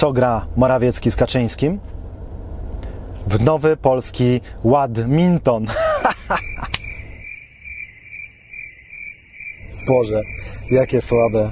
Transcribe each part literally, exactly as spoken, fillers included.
co gra Morawiecki z Kaczyńskim? W nowy polski Ładminton. Boże, jakie słabe.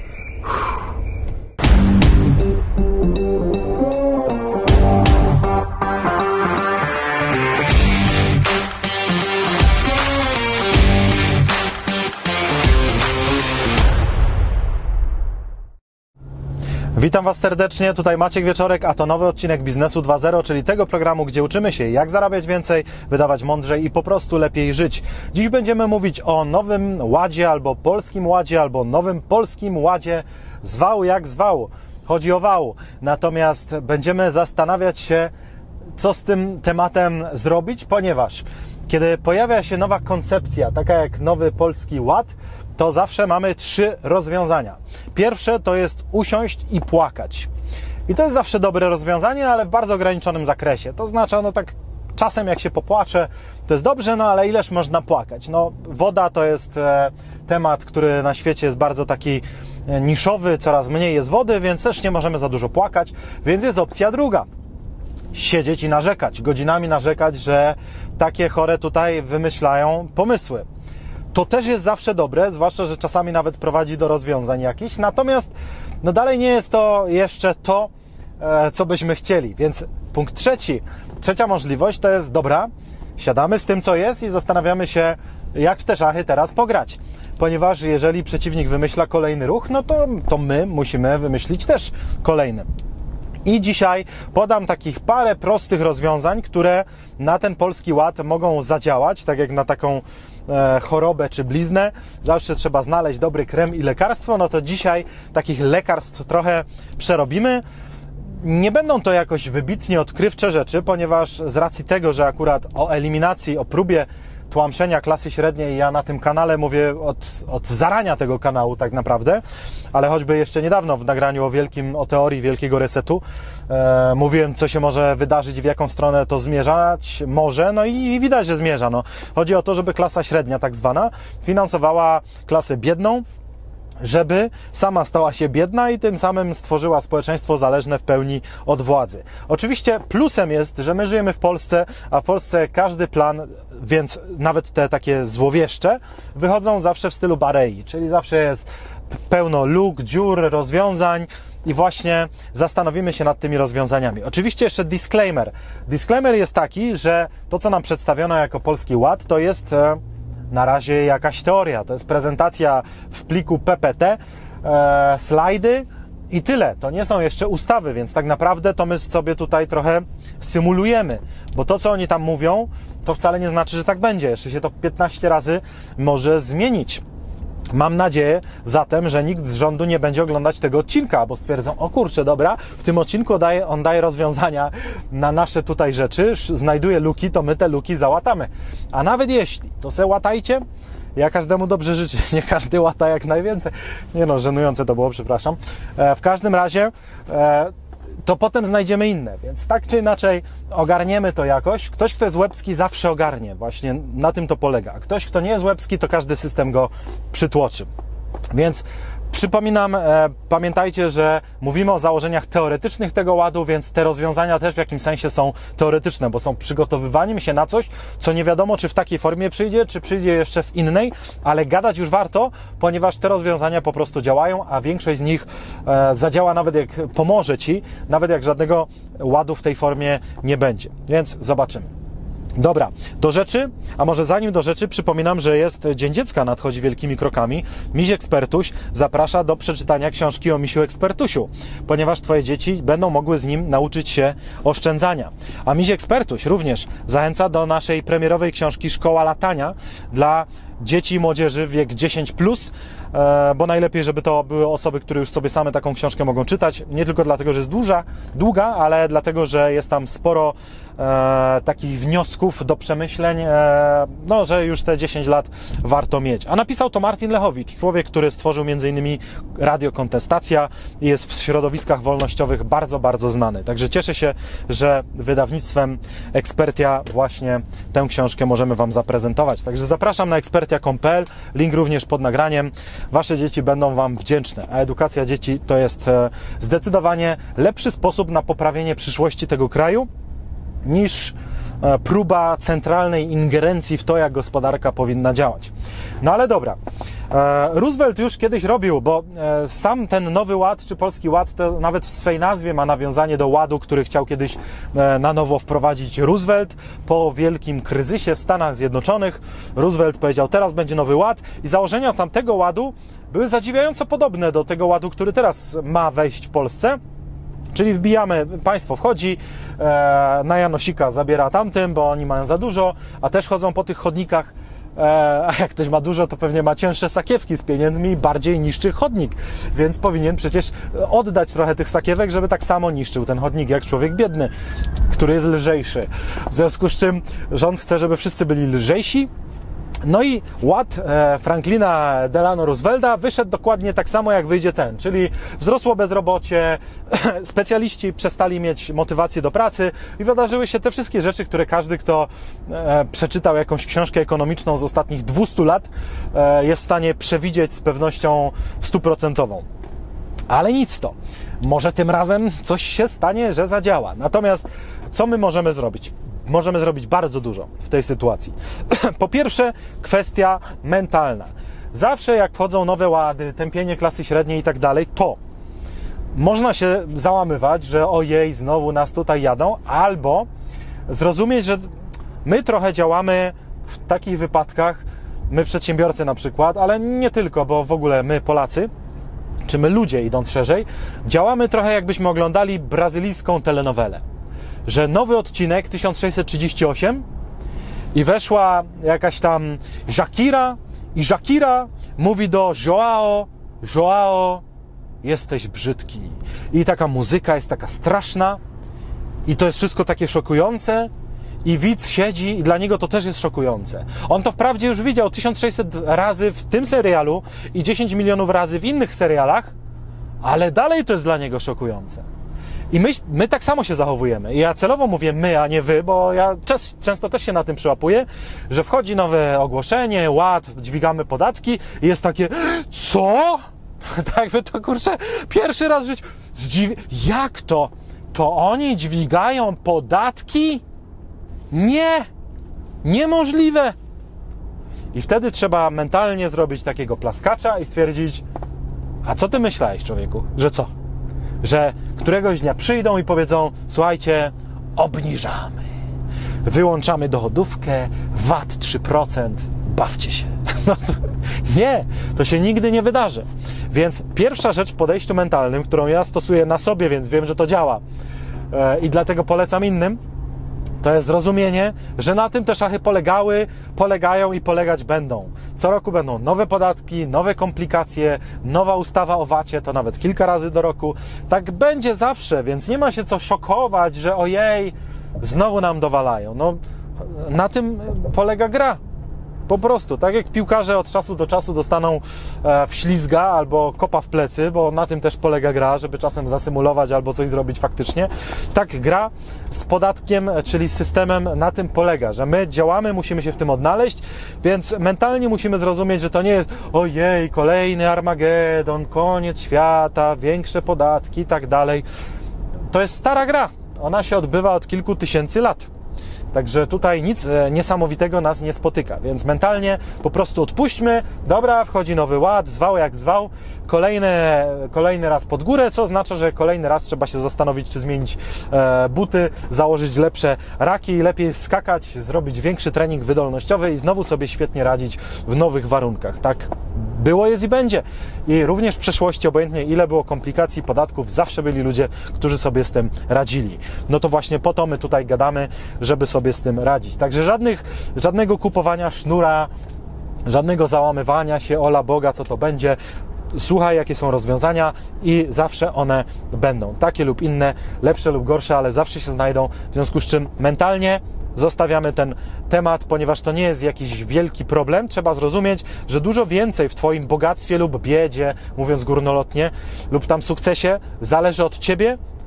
Witam Was serdecznie, tutaj Maciek Wieczorek, a to nowy odcinek Biznesu dwa zero, czyli tego programu, gdzie uczymy się, jak zarabiać więcej, wydawać mądrzej i po prostu lepiej żyć. Dziś będziemy mówić o nowym ładzie, albo polskim ładzie, albo nowym polskim ładzie, zwał jak zwał. Chodzi o wał. Natomiast będziemy zastanawiać się, co z tym tematem zrobić, ponieważ kiedy pojawia się nowa koncepcja, taka jak nowy polski ład, to zawsze mamy trzy rozwiązania. Pierwsze to jest usiąść i płakać. I to jest zawsze dobre rozwiązanie, ale w bardzo ograniczonym zakresie. To znaczy, no tak czasem jak się popłacze, to jest dobrze, no ale ileż można płakać? No woda to jest e, temat, który na świecie jest bardzo taki e, niszowy, coraz mniej jest wody, więc też nie możemy za dużo płakać, więc jest opcja druga. Siedzieć i narzekać, godzinami narzekać, że takie chore tutaj wymyślają pomysły. To też jest zawsze dobre, zwłaszcza, że czasami nawet prowadzi do rozwiązań jakichś, natomiast no dalej nie jest to jeszcze to, e, co byśmy chcieli. Więc punkt trzeci, trzecia możliwość to jest dobra, siadamy z tym, co jest i zastanawiamy się, jak w te szachy teraz pograć. Ponieważ jeżeli przeciwnik wymyśla kolejny ruch, no to, to my musimy wymyślić też kolejny. I dzisiaj podam takich parę prostych rozwiązań, które na ten polski ład mogą zadziałać, tak jak na taką e, chorobę czy bliznę. Zawsze trzeba znaleźć dobry krem i lekarstwo, no to dzisiaj takich lekarstw trochę przerobimy. Nie będą to jakoś wybitnie odkrywcze rzeczy, ponieważ z racji tego, że akurat o eliminacji, o próbie tłamszenia klasy średniej ja na tym kanale mówię od, od zarania tego kanału tak naprawdę, ale choćby jeszcze niedawno w nagraniu o wielkim, o teorii wielkiego resetu e, mówiłem, co się może wydarzyć, w jaką stronę to zmierzać może, no i widać, że zmierza. No. Chodzi o to, żeby klasa średnia tak zwana finansowała klasę biedną, żeby sama stała się biedna i tym samym stworzyła społeczeństwo zależne w pełni od władzy. Oczywiście plusem jest, że my żyjemy w Polsce, a w Polsce każdy plan, więc nawet te takie złowieszcze, wychodzą zawsze w stylu Barei, czyli zawsze jest pełno luk, dziur, rozwiązań i właśnie zastanowimy się nad tymi rozwiązaniami. Oczywiście jeszcze disclaimer. Disclaimer jest taki, że to, co nam przedstawiono jako Polski Ład, to jest na razie jakaś teoria, to jest prezentacja w pliku P P T, e, slajdy i tyle. To nie są jeszcze ustawy, więc tak naprawdę to my sobie tutaj trochę symulujemy, bo to, co oni tam mówią, to wcale nie znaczy, że tak będzie. Jeszcze się to piętnaście razy może zmienić. Mam nadzieję zatem, że nikt z rządu nie będzie oglądać tego odcinka, bo stwierdzą, o kurczę, dobra, w tym odcinku daje, on daje rozwiązania na nasze tutaj rzeczy, znajduje luki, to my te luki załatamy. A nawet jeśli, to se łatajcie, ja każdemu dobrze życzę, nie każdy łata jak najwięcej. Nie no, żenujące to było, przepraszam. E, w każdym razie e, to potem znajdziemy inne, więc tak czy inaczej ogarniemy to jakoś. Ktoś, kto jest łebski, zawsze ogarnie, właśnie na tym to polega. A ktoś, kto nie jest łebski, to każdy system go przytłoczy. Więc przypominam, e, pamiętajcie, że mówimy o założeniach teoretycznych tego ładu, więc te rozwiązania też w jakimś sensie są teoretyczne, bo są przygotowywaniem się na coś, co nie wiadomo, czy w takiej formie przyjdzie, czy przyjdzie jeszcze w innej, ale gadać już warto, ponieważ te rozwiązania po prostu działają, a większość z nich e, zadziała nawet jak pomoże Ci, nawet jak żadnego ładu w tej formie nie będzie. Więc zobaczymy. Dobra, do rzeczy, a może zanim do rzeczy, przypominam, że jest Dzień Dziecka, nadchodzi wielkimi krokami. Miś Ekspertuś zaprasza do przeczytania książki o Misiu Ekspertusiu, ponieważ Twoje dzieci będą mogły z nim nauczyć się oszczędzania. A Miś Ekspertuś również zachęca do naszej premierowej książki Szkoła Latania dla dzieci i młodzieży wiek dziesięć plus, bo najlepiej, żeby to były osoby, które już sobie same taką książkę mogą czytać, nie tylko dlatego, że jest duża, długa, ale dlatego, że jest tam sporo e, takich wniosków do przemyśleń, e, no, że już te dziesięć lat warto mieć. A napisał to Martin Lechowicz, człowiek, który stworzył między innymi Radio Kontestacja i jest w środowiskach wolnościowych bardzo, bardzo znany. Także cieszę się, że wydawnictwem Ekspertia właśnie tę książkę możemy Wam zaprezentować. Także zapraszam na ekspertia kropka com kropka pe el, link również pod nagraniem. wasze dzieci będą wam wdzięczne, a edukacja dzieci to jest zdecydowanie lepszy sposób na poprawienie przyszłości tego kraju niż próba centralnej ingerencji w to, jak gospodarka powinna działać. No ale dobra, Roosevelt już kiedyś robił, bo sam ten Nowy Ład, czy Polski Ład, to nawet w swej nazwie ma nawiązanie do ładu, który chciał kiedyś na nowo wprowadzić Roosevelt po wielkim kryzysie w Stanach Zjednoczonych. Roosevelt powiedział, teraz będzie Nowy Ład i założenia tamtego ładu były zadziwiająco podobne do tego ładu, który teraz ma wejść w Polsce. Czyli wbijamy, państwo wchodzi, e, na Janosika zabiera tamtym, bo oni mają za dużo, a też chodzą po tych chodnikach, e, a jak ktoś ma dużo, to pewnie ma cięższe sakiewki z pieniędzmi i bardziej niszczy chodnik, więc powinien przecież oddać trochę tych sakiewek, żeby tak samo niszczył ten chodnik, jak człowiek biedny, który jest lżejszy. W związku z czym rząd chce, żeby wszyscy byli lżejsi. No i ład Franklina Delano Roosevelta wyszedł dokładnie tak samo, jak wyjdzie ten, czyli wzrosło bezrobocie, specjaliści przestali mieć motywację do pracy i wydarzyły się te wszystkie rzeczy, które każdy, kto przeczytał jakąś książkę ekonomiczną z ostatnich dwustu lat, jest w stanie przewidzieć z pewnością stuprocentową. Ale nic to. Może tym razem coś się stanie, że zadziała. Natomiast co my możemy zrobić? Możemy zrobić bardzo dużo w tej sytuacji. Po pierwsze, kwestia mentalna. Zawsze jak wchodzą nowe łady, tępienie klasy średniej i tak dalej, to można się załamywać, że ojej, znowu nas tutaj jadą, albo zrozumieć, że my trochę działamy w takich wypadkach, my przedsiębiorcy na przykład, ale nie tylko, bo w ogóle my Polacy, czy my ludzie, idąc szerzej, działamy trochę jakbyśmy oglądali brazylijską telenowelę. Że nowy odcinek tysiąc sześćset trzydzieści osiem i weszła jakaś tam Shakira i Shakira mówi do Joao, Joao, jesteś brzydki. I taka muzyka jest taka straszna i to jest wszystko takie szokujące i widz siedzi i dla niego to też jest szokujące. On to wprawdzie już widział tysiąc sześćset razy w tym serialu i dziesięć milionów razy w innych serialach, ale dalej to jest dla niego szokujące. I my, my tak samo się zachowujemy. I ja celowo mówię my, a nie wy, bo ja czas, często też się na tym przyłapuję, że wchodzi nowe ogłoszenie, ład, dźwigamy podatki i jest takie, co? Tak jakby to, kurczę, pierwszy raz w życiu. Zdziwi... Jak to? To oni dźwigają podatki? Nie! Niemożliwe! I wtedy trzeba mentalnie zrobić takiego plaskacza i stwierdzić, a co ty myślałeś, człowieku? Że co? Że któregoś dnia przyjdą i powiedzą, słuchajcie, obniżamy, wyłączamy dochodówkę, V A T trzy procent, bawcie się. No to, nie, to się nigdy nie wydarzy. Więc pierwsza rzecz w podejściu mentalnym, którą ja stosuję na sobie, więc wiem, że to działa e, i dlatego polecam innym, to jest zrozumienie, że na tym te szachy polegały, polegają i polegać będą. Co roku będą nowe podatki, nowe komplikacje, nowa ustawa o vacie, to nawet kilka razy do roku. Tak będzie zawsze, więc nie ma się co szokować, że ojej, znowu nam dowalają. No, na tym polega gra. Po prostu, tak jak piłkarze od czasu do czasu dostaną e, wślizga albo kopa w plecy, bo na tym też polega gra, żeby czasem zasymulować albo coś zrobić faktycznie, tak gra z podatkiem, czyli z systemem na tym polega, że my działamy, musimy się w tym odnaleźć, więc mentalnie musimy zrozumieć, że to nie jest ojej, kolejny Armagedon, koniec świata, większe podatki i tak dalej. To jest stara gra, ona się odbywa od kilku tysięcy lat. Także tutaj nic niesamowitego nas nie spotyka, więc mentalnie po prostu odpuśćmy, dobra, wchodzi nowy ład, zwał jak zwał, kolejny, kolejny raz pod górę, co oznacza, że kolejny raz trzeba się zastanowić, czy zmienić e, buty, założyć lepsze raki, lepiej skakać, zrobić większy trening wydolnościowy i znowu sobie świetnie radzić w nowych warunkach, tak? Było, jest i będzie. I również w przeszłości, obojętnie ile było komplikacji, podatków, zawsze byli ludzie, którzy sobie z tym radzili. No to właśnie po to my tutaj gadamy, żeby sobie z tym radzić. Także żadnych, żadnego kupowania sznura, żadnego załamywania się, ola Boga, co to będzie. Słuchaj, jakie są rozwiązania i zawsze one będą. Takie lub inne, lepsze lub gorsze, ale zawsze się znajdą. W związku z czym mentalnie zostawiamy ten temat, ponieważ to nie jest jakiś wielki problem. Trzeba zrozumieć, że dużo więcej w Twoim bogactwie lub biedzie, mówiąc górnolotnie, lub tam sukcesie, zależy od Ciebie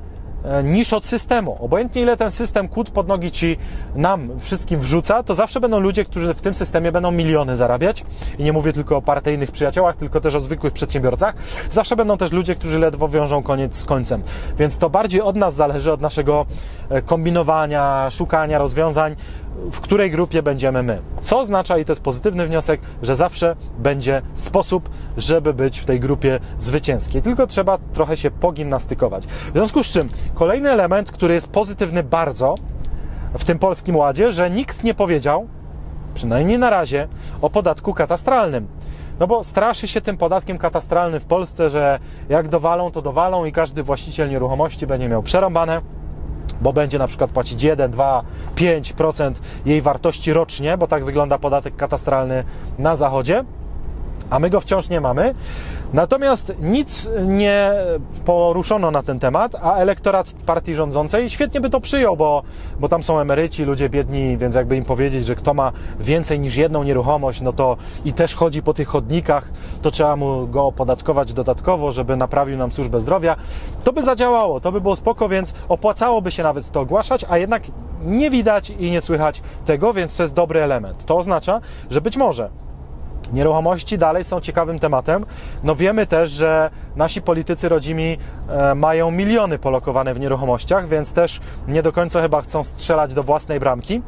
niż od systemu. Obojętnie ile ten system kłód pod nogi ci, nam wszystkim wrzuca, to zawsze będą ludzie, którzy w tym systemie będą miliony zarabiać. I nie mówię tylko o partyjnych przyjaciołach, tylko też o zwykłych przedsiębiorcach. Zawsze będą też ludzie, którzy ledwo wiążą koniec z końcem. Więc to bardziej od nas zależy, od naszego kombinowania, szukania rozwiązań, w której grupie będziemy my. Co oznacza, i to jest pozytywny wniosek, że zawsze będzie sposób, żeby być w tej grupie zwycięskiej. Tylko trzeba trochę się pogimnastykować. W związku z czym kolejny element, który jest pozytywny bardzo w tym Polskim Ładzie, że nikt nie powiedział, przynajmniej na razie, o podatku katastralnym. No bo straszy się tym podatkiem katastralnym w Polsce, że jak dowalą, to dowalą i każdy właściciel nieruchomości będzie miał przerąbane, bo będzie na przykład płacić jeden, dwa, pięć procent jej wartości rocznie, bo tak wygląda podatek katastralny na Zachodzie, a my go wciąż nie mamy. Natomiast nic nie poruszono na ten temat, a elektorat partii rządzącej świetnie by to przyjął, bo, bo tam są emeryci, ludzie biedni, więc jakby im powiedzieć, że kto ma więcej niż jedną nieruchomość, no to i też chodzi po tych chodnikach, to trzeba mu go opodatkować dodatkowo, żeby naprawił nam służbę zdrowia. To by zadziałało, to by było spoko, więc opłacałoby się nawet to ogłaszać, a jednak nie widać i nie słychać tego, więc to jest dobry element. To oznacza, że być może nieruchomości dalej są ciekawym tematem. No wiemy też, że nasi politycy rodzimi e, mają miliony polokowane w nieruchomościach, więc też nie do końca chyba chcą strzelać do własnej bramki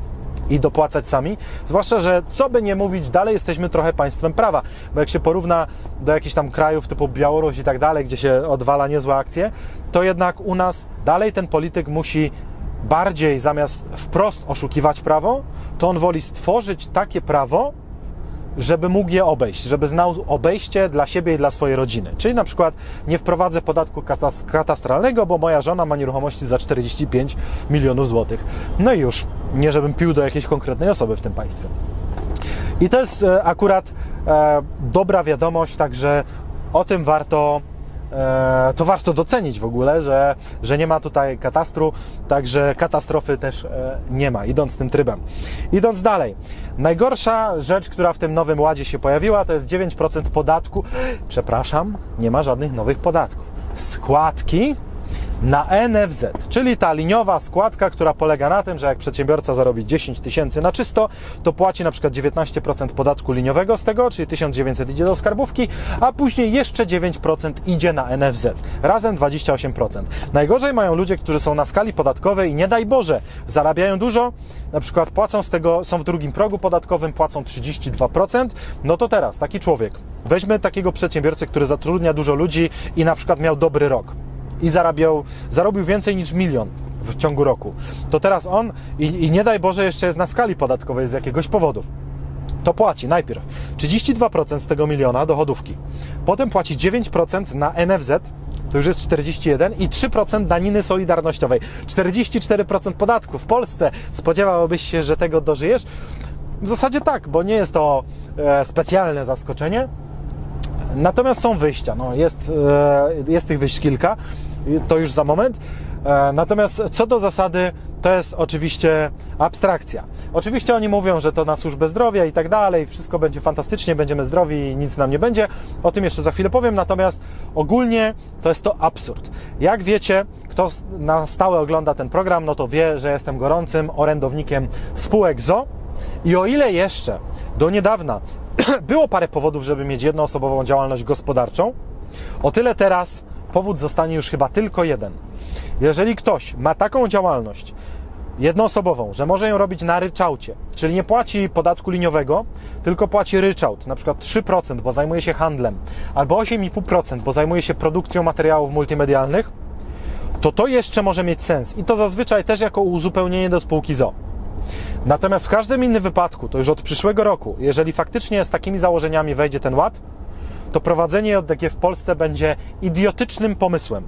i dopłacać sami. Zwłaszcza, że co by nie mówić, dalej jesteśmy trochę państwem prawa, bo jak się porówna do jakichś tam krajów typu Białoruś i tak dalej, gdzie się odwala niezłe akcje, to jednak u nas dalej ten polityk musi bardziej, zamiast wprost oszukiwać prawo, to on woli stworzyć takie prawo, żeby mógł je obejść, żeby znał obejście dla siebie i dla swojej rodziny. Czyli na przykład nie wprowadzę podatku katastralnego, bo moja żona ma nieruchomości za czterdzieści pięć milionów złotych. No i już, nie żebym pił do jakiejś konkretnej osoby w tym państwie. I to jest akurat e, dobra wiadomość, także o tym warto to warto docenić w ogóle, że, że nie ma tutaj katastru, także katastrofy też nie ma, idąc tym trybem. Idąc dalej, najgorsza rzecz, która w tym nowym ładzie się pojawiła, to jest dziewięć procent podatku, przepraszam, nie ma żadnych nowych podatków, składki na N F Z, czyli ta liniowa składka, która polega na tym, że jak przedsiębiorca zarobi dziesięć tysięcy na czysto, to płaci na przykład dziewiętnaście procent podatku liniowego z tego, czyli tysiąc dziewięćset idzie do skarbówki, a później jeszcze dziewięć procent idzie na N F Z. Razem dwadzieścia osiem procent. Najgorzej mają ludzie, którzy są na skali podatkowej i nie daj Boże, zarabiają dużo, na przykład płacą z tego, są w drugim progu podatkowym, płacą trzydzieści dwa procent, no to teraz taki człowiek, weźmy takiego przedsiębiorcę, który zatrudnia dużo ludzi i na przykład miał dobry rok i zarabiał, zarobił więcej niż milion w ciągu roku, to teraz on i, i nie daj Boże jeszcze jest na skali podatkowej z jakiegoś powodu, to płaci najpierw trzydzieści dwa procent z tego miliona dochodówki, potem płaci dziewięć procent na N F Z, to już jest czterdzieści jeden i trzy procent daniny solidarnościowej, czterdzieści cztery procent podatku w Polsce. Spodziewałbyś się, że tego dożyjesz? W zasadzie tak, bo nie jest to e, specjalne zaskoczenie, natomiast są wyjścia, no jest, e, jest tych wyjść kilka, to już za moment. Natomiast co do zasady, to jest oczywiście abstrakcja. Oczywiście oni mówią, że to na służbę zdrowia i tak dalej, wszystko będzie fantastycznie, będziemy zdrowi i nic nam nie będzie. O tym jeszcze za chwilę powiem, natomiast ogólnie to jest to absurd. Jak wiecie, kto na stałe ogląda ten program, no to wie, że jestem gorącym orędownikiem spółek z o o i o ile jeszcze do niedawna było parę powodów, żeby mieć jednoosobową działalność gospodarczą, o tyle teraz powód zostanie już chyba tylko jeden. Jeżeli ktoś ma taką działalność jednoosobową, że może ją robić na ryczałcie, czyli nie płaci podatku liniowego, tylko płaci ryczałt, na przykład trzy procent, bo zajmuje się handlem, albo osiem i pół procent, bo zajmuje się produkcją materiałów multimedialnych, to to jeszcze może mieć sens i to zazwyczaj też jako uzupełnienie do spółki z o o. Natomiast w każdym innym wypadku, to już od przyszłego roku, jeżeli faktycznie z takimi założeniami wejdzie ten ład, to prowadzenie J D G w Polsce będzie idiotycznym pomysłem.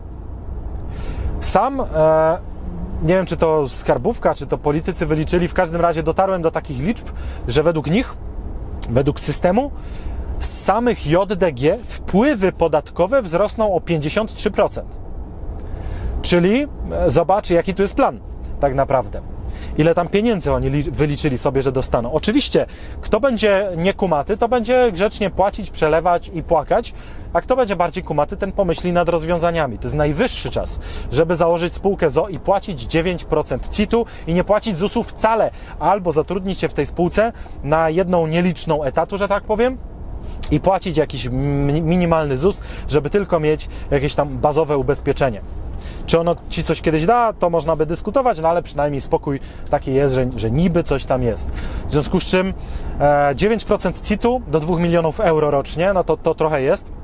Sam, e, nie wiem czy to skarbówka, czy to politycy wyliczyli, w każdym razie dotarłem do takich liczb, że według nich, według systemu, z samych J D G wpływy podatkowe wzrosną o pięćdziesiąt trzy procent. Czyli e, zobacz, jaki tu jest plan tak naprawdę. ile tam pieniędzy oni wyliczyli sobie, że dostaną. Oczywiście, kto będzie niekumaty, to będzie grzecznie płacić, przelewać i płakać, a kto będzie bardziej kumaty, ten pomyśli nad rozwiązaniami. To jest najwyższy czas, żeby założyć spółkę z o o i płacić dziewięć procent C I T-u i nie płacić Z U S-u wcale, albo zatrudnić się w tej spółce na jedną nieliczną etatu, że tak powiem, i płacić jakiś minimalny Z U S, żeby tylko mieć jakieś tam bazowe ubezpieczenie. Czy ono Ci coś kiedyś da, to można by dyskutować, no ale przynajmniej spokój taki jest, że, że niby coś tam jest. W związku z czym e, dziewięć procent C I T-u do dwóch milionów euro rocznie, no to, to trochę jest,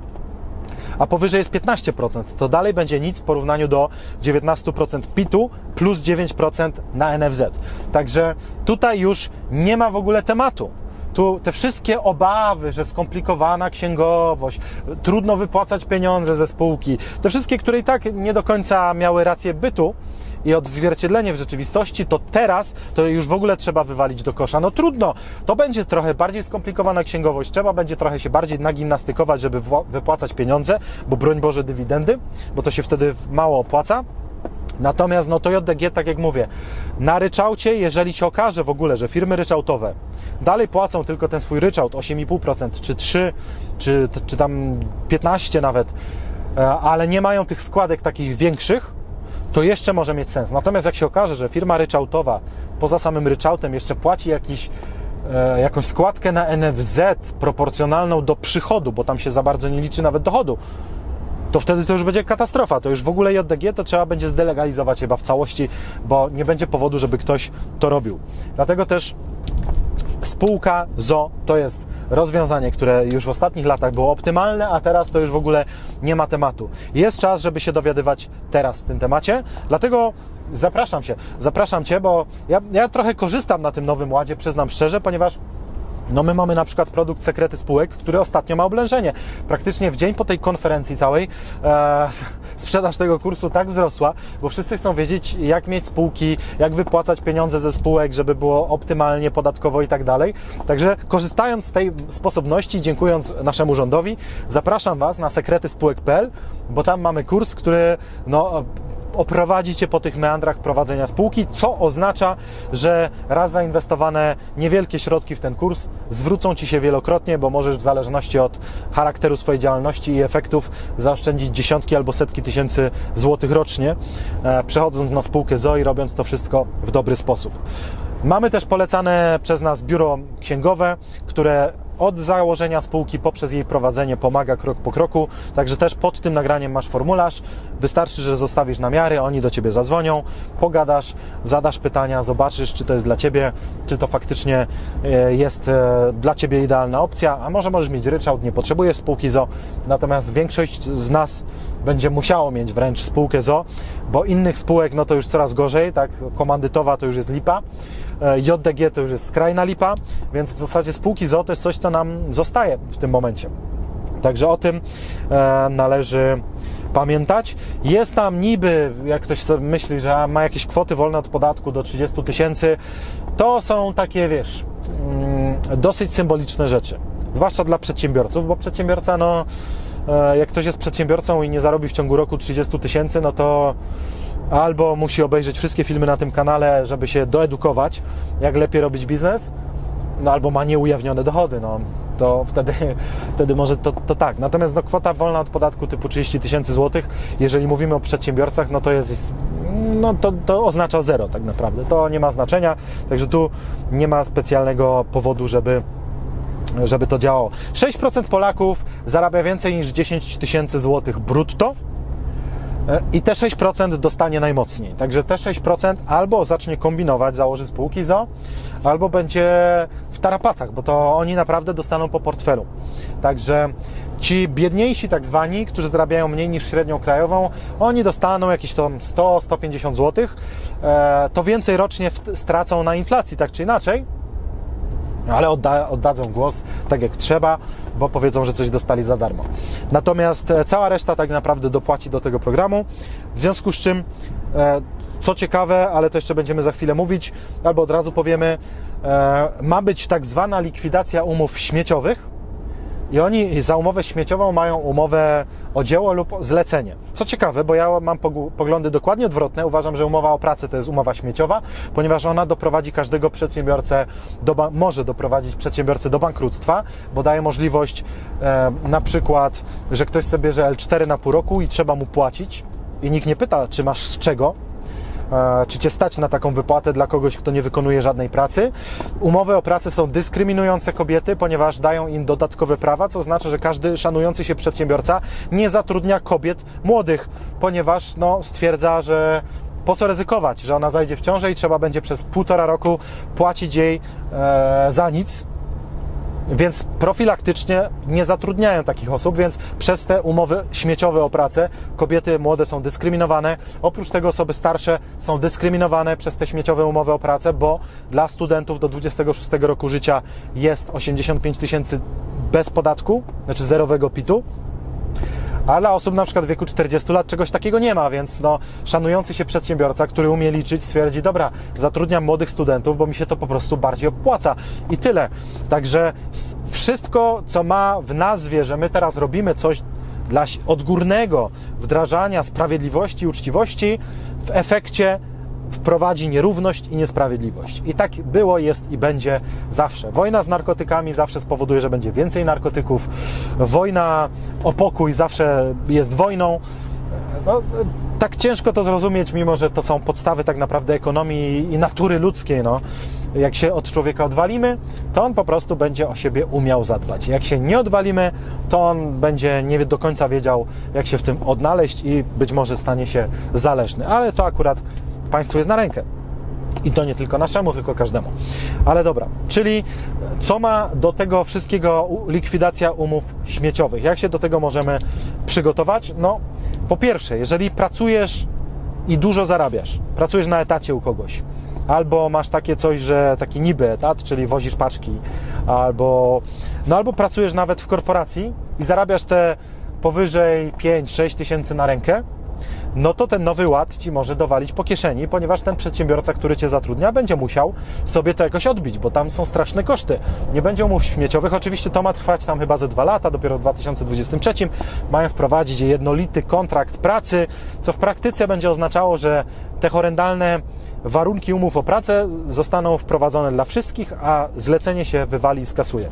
a powyżej jest piętnaście procent, to dalej będzie nic w porównaniu do dziewiętnaście procent P I T-u plus dziewięć procent na N F Z. Także tutaj już nie ma w ogóle tematu. Tu te wszystkie obawy, że skomplikowana księgowość, trudno wypłacać pieniądze ze spółki, te wszystkie, które i tak nie do końca miały rację bytu i odzwierciedlenie w rzeczywistości, to teraz to już w ogóle trzeba wywalić do kosza. No trudno, to będzie trochę bardziej skomplikowana księgowość, trzeba będzie trochę się bardziej nagimnastykować, żeby wypłacać pieniądze, bo broń Boże dywidendy, bo to się wtedy mało opłaca. Natomiast no to J D G, tak jak mówię, na ryczałcie, jeżeli się okaże w ogóle, że firmy ryczałtowe dalej płacą tylko ten swój ryczałt osiem i pół procent, czy trzy, czy, czy tam piętnaście nawet, ale nie mają tych składek takich większych, to jeszcze może mieć sens. Natomiast jak się okaże, że firma ryczałtowa poza samym ryczałtem jeszcze płaci jakiś, e, jakąś składkę na N F Z proporcjonalną do przychodu, bo tam się za bardzo nie liczy nawet dochodu, to wtedy to już będzie katastrofa. To już w ogóle J D G to trzeba będzie zdelegalizować chyba w całości, bo nie będzie powodu, żeby ktoś to robił. Dlatego też spółka z o o to jest rozwiązanie, które już w ostatnich latach było optymalne, a teraz to już w ogóle nie ma tematu. Jest czas, żeby się dowiadywać teraz w tym temacie, dlatego zapraszam Cię, zapraszam Cię, bo ja, ja trochę korzystam na tym nowym ładzie, przyznam szczerze, ponieważ no my mamy na przykład produkt Sekrety Spółek, który ostatnio ma oblężenie. Praktycznie w dzień po tej konferencji całej e, sprzedaż tego kursu tak wzrosła, bo wszyscy chcą wiedzieć, jak mieć spółki, jak wypłacać pieniądze ze spółek, żeby było optymalnie podatkowo i tak dalej. Także korzystając z tej sposobności, dziękując naszemu rządowi, zapraszam Was na sekrety spółek kropka p l, bo tam mamy kurs, który no oprowadzi Cię po tych meandrach prowadzenia spółki, co oznacza, że raz zainwestowane niewielkie środki w ten kurs zwrócą Ci się wielokrotnie, bo możesz w zależności od charakteru swojej działalności i efektów zaoszczędzić dziesiątki albo setki tysięcy złotych rocznie, przechodząc na spółkę z o o i robiąc to wszystko w dobry sposób. Mamy też polecane przez nas biuro księgowe, które od założenia spółki poprzez jej prowadzenie pomaga krok po kroku, także też pod tym nagraniem masz formularz, wystarczy, że zostawisz namiary, oni do Ciebie zadzwonią, pogadasz, zadasz pytania, zobaczysz, czy to jest dla Ciebie, czy to faktycznie jest dla Ciebie idealna opcja, a może możesz mieć ryczałt, nie potrzebujesz spółki z o o, natomiast większość z nas będzie musiało mieć wręcz spółkę z o o, bo innych spółek no to już coraz gorzej, tak, komandytowa to już jest lipa, J D G to już jest skrajna lipa, więc w zasadzie spółki z o o to jest coś, co nam zostaje w tym momencie. Także o tym e, należy pamiętać. Jest tam niby, jak ktoś sobie myśli, że ma jakieś kwoty wolne od podatku do trzydziestu tysięcy, to są takie, wiesz, mm, dosyć symboliczne rzeczy. Zwłaszcza dla przedsiębiorców, bo przedsiębiorca, no, e, jak ktoś jest przedsiębiorcą i nie zarobi w ciągu roku trzydziestu tysięcy, no to albo musi obejrzeć wszystkie filmy na tym kanale, żeby się doedukować, jak lepiej robić biznes, no albo ma nieujawnione dochody, no to wtedy, wtedy może to, to tak. Natomiast no, kwota wolna od podatku typu trzydzieści tysięcy złotych, jeżeli mówimy o przedsiębiorcach, no to jest, no to, to oznacza zero tak naprawdę. To nie ma znaczenia, także tu nie ma specjalnego powodu, żeby żeby to działało. sześć procent Polaków zarabia więcej niż dziesięć tysięcy złotych brutto, i te sześć procent dostanie najmocniej. Także te sześć procent albo zacznie kombinować, założy spółki z o o, albo będzie w tarapatach, bo to oni naprawdę dostaną po portfelu. Także ci biedniejsi tak zwani, którzy zarabiają mniej niż średnią krajową, oni dostaną jakieś tam sto do stu pięćdziesięciu złotych, to więcej rocznie stracą na inflacji, tak czy inaczej, ale odda, oddadzą głos tak jak trzeba, bo powiedzą, że coś dostali za darmo. Natomiast cała reszta tak naprawdę dopłaci do tego programu, w związku z czym, co ciekawe, ale to jeszcze będziemy za chwilę mówić, albo od razu powiemy, ma być tak zwana likwidacja umów śmieciowych, I oni za umowę śmieciową mają umowę o dzieło lub zlecenie. Co ciekawe, bo ja mam poglądy dokładnie odwrotne. Uważam, że umowa o pracę to jest umowa śmieciowa, ponieważ ona doprowadzi każdego przedsiębiorcę, do, może doprowadzić przedsiębiorcę do bankructwa, bo daje możliwość e, na przykład, że ktoś sobie bierze L cztery na pół roku i trzeba mu płacić i nikt nie pyta, czy masz z czego, czy Cię stać na taką wypłatę dla kogoś, kto nie wykonuje żadnej pracy. Umowy o pracę są dyskryminujące kobiety, ponieważ dają im dodatkowe prawa, co oznacza, że każdy szanujący się przedsiębiorca nie zatrudnia kobiet młodych, ponieważ no, stwierdza, że po co ryzykować, że ona zajdzie w ciążę i trzeba będzie przez półtora roku płacić jej e, za nic. Więc profilaktycznie nie zatrudniają takich osób, więc przez te umowy śmieciowe o pracę kobiety młode są dyskryminowane. Oprócz tego osoby starsze są dyskryminowane przez te śmieciowe umowy o pracę, bo dla studentów do dwudziestego szóstego roku życia jest osiemdziesiąt pięć tysięcy bez podatku, znaczy zerowego pitu. A dla osób na przykład w wieku czterdziestu lat czegoś takiego nie ma, więc no, szanujący się przedsiębiorca, który umie liczyć, stwierdzi, dobra, zatrudniam młodych studentów, bo mi się to po prostu bardziej opłaca i tyle. Także wszystko, co ma w nazwie, że my teraz robimy coś dla odgórnego wdrażania sprawiedliwości i uczciwości, w efekcie wprowadzi nierówność i niesprawiedliwość. I tak było, jest i będzie zawsze. Wojna z narkotykami zawsze spowoduje, że będzie więcej narkotyków. Wojna o pokój zawsze jest wojną. No, tak ciężko to zrozumieć, mimo że to są podstawy tak naprawdę ekonomii i natury ludzkiej. No. Jak się od człowieka odwalimy, to on po prostu będzie o siebie umiał zadbać. Jak się nie odwalimy, to on będzie nie do końca wiedział, jak się w tym odnaleźć i być może stanie się zależny. Ale to akurat państwu jest na rękę. I to nie tylko naszemu, tylko każdemu. Ale dobra, czyli co ma do tego wszystkiego likwidacja umów śmieciowych? Jak się do tego możemy przygotować? No, po pierwsze, jeżeli pracujesz i dużo zarabiasz, pracujesz na etacie u kogoś, albo masz takie coś, że taki niby etat, czyli wozisz paczki, albo, no, albo pracujesz nawet w korporacji i zarabiasz te powyżej pięć sześć tysięcy na rękę, no to ten nowy ład Ci może dowalić po kieszeni, ponieważ ten przedsiębiorca, który Cię zatrudnia, będzie musiał sobie to jakoś odbić, bo tam są straszne koszty. Nie będzie umów śmieciowych. Oczywiście to ma trwać tam chyba ze dwa lata, dopiero w dwa tysiące dwudziestym trzecim mają wprowadzić jednolity kontrakt pracy, co w praktyce będzie oznaczało, że te horrendalne warunki umów o pracę zostaną wprowadzone dla wszystkich, a zlecenie się wywali i skasuje.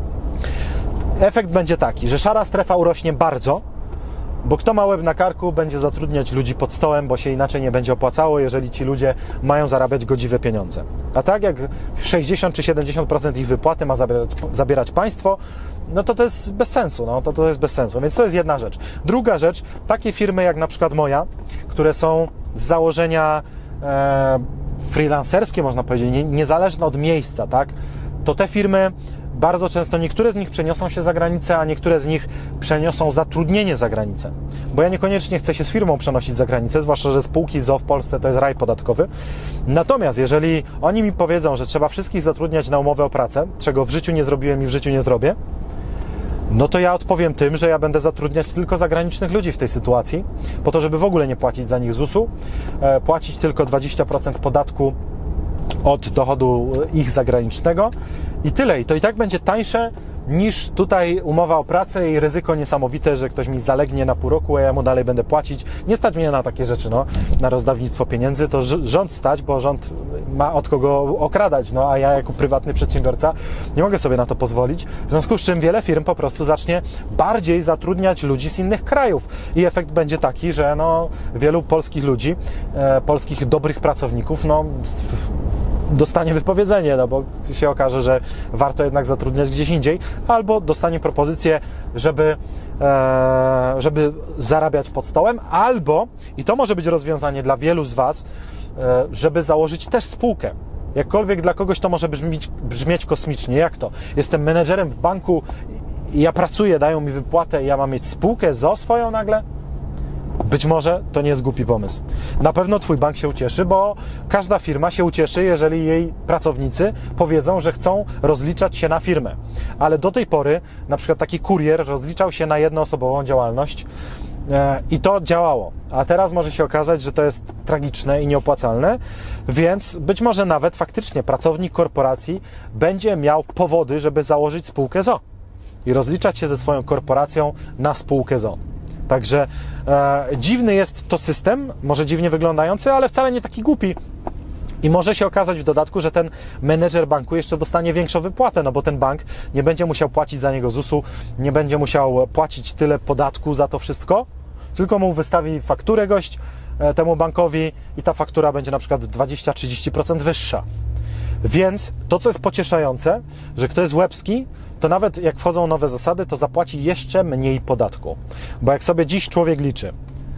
Efekt będzie taki, że szara strefa urośnie bardzo, bo kto ma łeb na karku, będzie zatrudniać ludzi pod stołem, bo się inaczej nie będzie opłacało, jeżeli ci ludzie mają zarabiać godziwe pieniądze. A tak jak sześćdziesiąt czy siedemdziesiąt procent ich wypłaty ma zabierać, zabierać państwo, no to to jest bez sensu, no to to jest bez sensu. Więc to jest jedna rzecz. Druga rzecz, takie firmy jak na przykład moja, które są z założenia e, freelancerskie, można powiedzieć, nie, niezależne od miejsca, tak, to te firmy bardzo często niektóre z nich przeniosą się za granicę, a niektóre z nich przeniosą zatrudnienie za granicę. Bo ja niekoniecznie chcę się z firmą przenosić za granicę, zwłaszcza, że spółki z o o w Polsce to jest raj podatkowy. Natomiast jeżeli oni mi powiedzą, że trzeba wszystkich zatrudniać na umowę o pracę, czego w życiu nie zrobiłem i w życiu nie zrobię, no to ja odpowiem tym, że ja będę zatrudniać tylko zagranicznych ludzi w tej sytuacji, po to, żeby w ogóle nie płacić za nich zusu, płacić tylko dwadzieścia procent podatku od dochodu ich zagranicznego i tyle. I to i tak będzie tańsze niż tutaj umowa o pracę i ryzyko niesamowite, że ktoś mi zalegnie na pół roku, a ja mu dalej będę płacić. Nie stać mnie na takie rzeczy, no, na rozdawnictwo pieniędzy, to rząd stać, bo rząd ma od kogo okradać, no, a ja jako prywatny przedsiębiorca nie mogę sobie na to pozwolić, w związku z czym wiele firm po prostu zacznie bardziej zatrudniać ludzi z innych krajów i efekt będzie taki, że no, wielu polskich ludzi, e, polskich dobrych pracowników, no, dostanie wypowiedzenie, no bo się okaże, że warto jednak zatrudniać gdzieś indziej, albo dostanie propozycję, żeby, e, żeby zarabiać pod stołem, albo, i to może być rozwiązanie dla wielu z Was, e, żeby założyć też spółkę. Jakkolwiek dla kogoś to może brzmieć, brzmieć kosmicznie. Jak to? Jestem menedżerem w banku i ja pracuję, dają mi wypłatę i ja mam mieć spółkę z o o swoją nagle? Być może to nie jest głupi pomysł. Na pewno Twój bank się ucieszy, bo każda firma się ucieszy, jeżeli jej pracownicy powiedzą, że chcą rozliczać się na firmę. Ale do tej pory na przykład taki kurier rozliczał się na jednoosobową działalność i to działało. A teraz może się okazać, że to jest tragiczne i nieopłacalne, więc być może nawet faktycznie pracownik korporacji będzie miał powody, żeby założyć spółkę z o o. i rozliczać się ze swoją korporacją na spółkę z o on. Także e, dziwny jest to system, może dziwnie wyglądający, ale wcale nie taki głupi. I może się okazać w dodatku, że ten menedżer banku jeszcze dostanie większą wypłatę, no bo ten bank nie będzie musiał płacić za niego zusu, nie będzie musiał płacić tyle podatku za to wszystko, tylko mu wystawi fakturę gość e, temu bankowi i ta faktura będzie na przykład dwadzieścia do trzydziestu procent wyższa. Więc to, co jest pocieszające, że kto jest łebski, to nawet jak wchodzą nowe zasady, to zapłaci jeszcze mniej podatku. Bo jak sobie dziś człowiek liczy,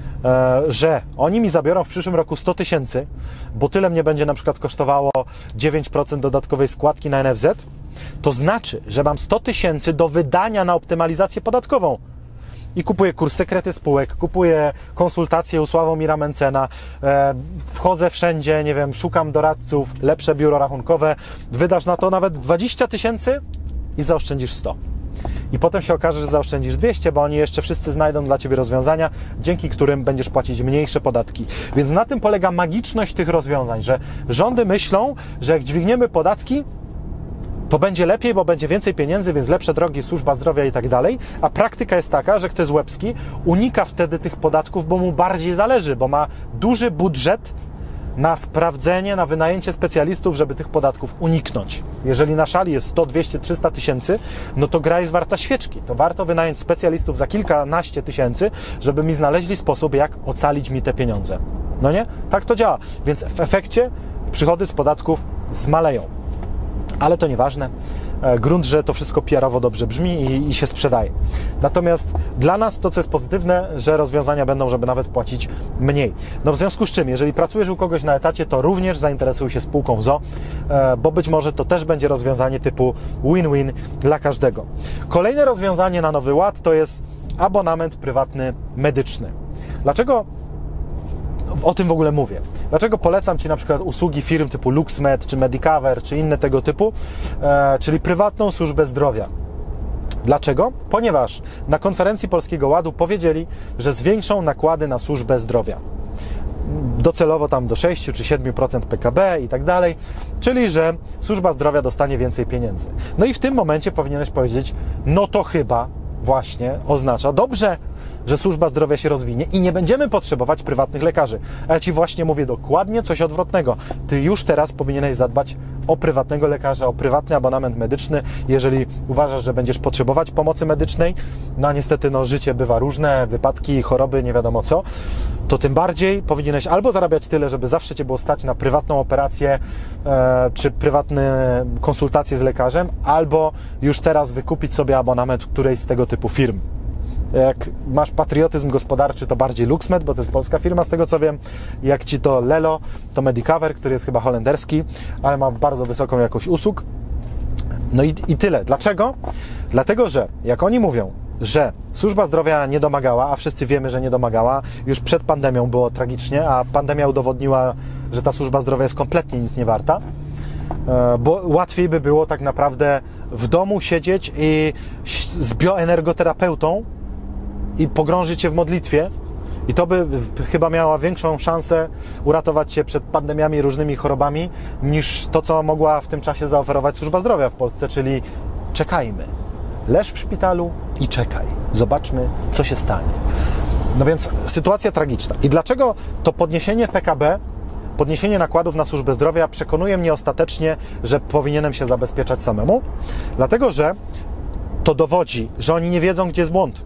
że oni mi zabiorą w przyszłym roku sto tysięcy, bo tyle mnie będzie na przykład kosztowało dziewięć procent dodatkowej składki na N F Z, to znaczy, że mam sto tysięcy do wydania na optymalizację podatkową. I kupuję kurs sekrety spółek, kupuję konsultacje u Sławomira Mencena, e, wchodzę wszędzie, nie wiem, szukam doradców, lepsze biuro rachunkowe, wydasz na to nawet dwadzieścia tysięcy i zaoszczędzisz sto. I potem się okaże, że zaoszczędzisz dwieście, bo oni jeszcze wszyscy znajdą dla Ciebie rozwiązania, dzięki którym będziesz płacić mniejsze podatki. Więc na tym polega magiczność tych rozwiązań, że rządy myślą, że jak dźwigniemy podatki, to będzie lepiej, bo będzie więcej pieniędzy, więc lepsze drogi, służba zdrowia i tak dalej, a praktyka jest taka, że kto jest łebski, unika wtedy tych podatków, bo mu bardziej zależy, bo ma duży budżet na sprawdzenie, na wynajęcie specjalistów, żeby tych podatków uniknąć. Jeżeli na szali jest sto, dwieście, trzysta tysięcy, no to gra jest warta świeczki. To warto wynająć specjalistów za kilkanaście tysięcy, żeby mi znaleźli sposób, jak ocalić mi te pieniądze. No nie? Tak to działa. Więc w efekcie przychody z podatków zmaleją. Ale to nieważne. Grunt, że to wszystko P R-owo dobrze brzmi i, i się sprzedaje. Natomiast dla nas to, co jest pozytywne, że rozwiązania będą, żeby nawet płacić mniej. No w związku z czym, jeżeli pracujesz u kogoś na etacie, to również zainteresuj się spółką z o, bo być może to też będzie rozwiązanie typu win-win dla każdego. Kolejne rozwiązanie na Nowy Ład to jest abonament prywatny medyczny. Dlaczego o tym w ogóle mówię? Dlaczego polecam Ci na przykład usługi firm typu LuxMed, czy Medicover, czy inne tego typu, e, czyli prywatną służbę zdrowia? Dlaczego? Ponieważ na konferencji Polskiego Ładu powiedzieli, że zwiększą nakłady na służbę zdrowia. Docelowo tam do sześć czy siedem procent P K B i tak dalej, czyli że służba zdrowia dostanie więcej pieniędzy. No i w tym momencie powinieneś powiedzieć, no to chyba właśnie oznacza dobrze, że służba zdrowia się rozwinie i nie będziemy potrzebować prywatnych lekarzy. A ja Ci właśnie mówię dokładnie coś odwrotnego. Ty już teraz powinieneś zadbać o prywatnego lekarza, o prywatny abonament medyczny, jeżeli uważasz, że będziesz potrzebować pomocy medycznej, no a niestety no, życie bywa różne, wypadki, choroby, nie wiadomo co, to tym bardziej powinieneś albo zarabiać tyle, żeby zawsze Cię było stać na prywatną operację e, czy prywatne konsultacje z lekarzem, albo już teraz wykupić sobie abonament którejś z tego typu firm. Jak masz patriotyzm gospodarczy, to bardziej LuxMed, bo to jest polska firma, z tego co wiem. Jak Ci to Lelo, to Medicover, który jest chyba holenderski, ale ma bardzo wysoką jakość usług. No i, i tyle. Dlaczego? Dlatego, że jak oni mówią, że służba zdrowia nie domagała, a wszyscy wiemy, że nie domagała, już przed pandemią było tragicznie, a pandemia udowodniła, że ta służba zdrowia jest kompletnie nic nie warta, bo łatwiej by było tak naprawdę w domu siedzieć i z bioenergoterapeutą i pogrążyć się w modlitwie i to by chyba miała większą szansę uratować się przed pandemiami i różnymi chorobami niż to, co mogła w tym czasie zaoferować służba zdrowia w Polsce, czyli czekajmy. Leż w szpitalu i czekaj. Zobaczmy, co się stanie. No więc sytuacja tragiczna. I dlaczego to podniesienie P K B, podniesienie nakładów na służbę zdrowia przekonuje mnie ostatecznie, że powinienem się zabezpieczać samemu? Dlatego, że to dowodzi, że oni nie wiedzą, gdzie jest błąd.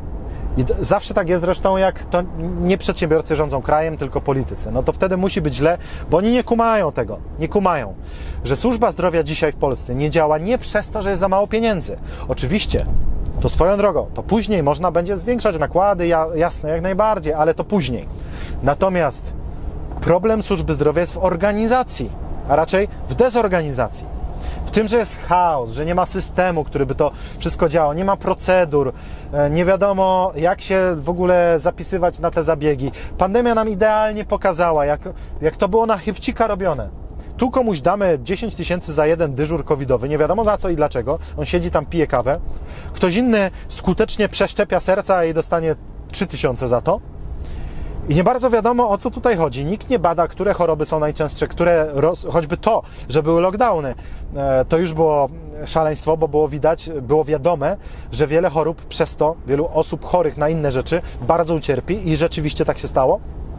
I zawsze tak jest zresztą, jak to nie przedsiębiorcy rządzą krajem, tylko politycy. No to wtedy musi być źle, bo oni nie kumają tego, nie kumają, że służba zdrowia dzisiaj w Polsce nie działa nie przez to, że jest za mało pieniędzy. Oczywiście, to swoją drogą, to później można będzie zwiększać nakłady, jasne, jak najbardziej, ale to później. Natomiast problem służby zdrowia jest w organizacji, a raczej w dezorganizacji. W tym, że jest chaos, że nie ma systemu, który by to wszystko działał, nie ma procedur, nie wiadomo, jak się w ogóle zapisywać na te zabiegi. Pandemia nam idealnie pokazała, jak, jak to było na chybcika robione. Tu komuś damy dziesięć tysięcy za jeden dyżur covidowy, nie wiadomo za co i dlaczego, on siedzi tam, pije kawę, ktoś inny skutecznie przeszczepia serca i dostanie trzy tysiące za to. I nie bardzo wiadomo, o co tutaj chodzi. Nikt nie bada, które choroby są najczęstsze, które, roz... choćby to, że były lockdowny, to już było szaleństwo, bo było widać, było wiadome, że wiele chorób przez to, wielu osób chorych na inne rzeczy bardzo ucierpi i rzeczywiście tak się stało.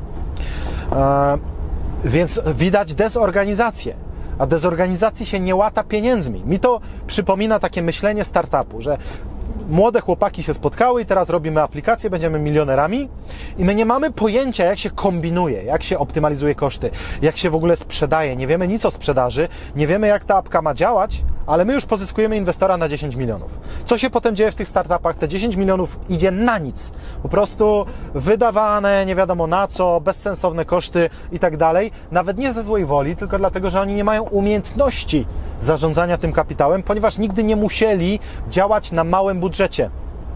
Więc widać dezorganizację. A dezorganizacji się nie łata pieniędzmi. Mi to przypomina takie myślenie startupu, że młode chłopaki się spotkały i teraz robimy aplikację, będziemy milionerami i my nie mamy pojęcia, jak się kombinuje, jak się optymalizuje koszty, jak się w ogóle sprzedaje. Nie wiemy nic o sprzedaży, nie wiemy, jak ta apka ma działać, ale my już pozyskujemy inwestora na dziesięć milionów. Co się potem dzieje w tych startupach? Te dziesięć milionów idzie na nic. Po prostu wydawane, nie wiadomo na co, bezsensowne koszty i tak dalej. Nawet nie ze złej woli, tylko dlatego, że oni nie mają umiejętności zarządzania tym kapitałem, ponieważ nigdy nie musieli działać na małym budżecie.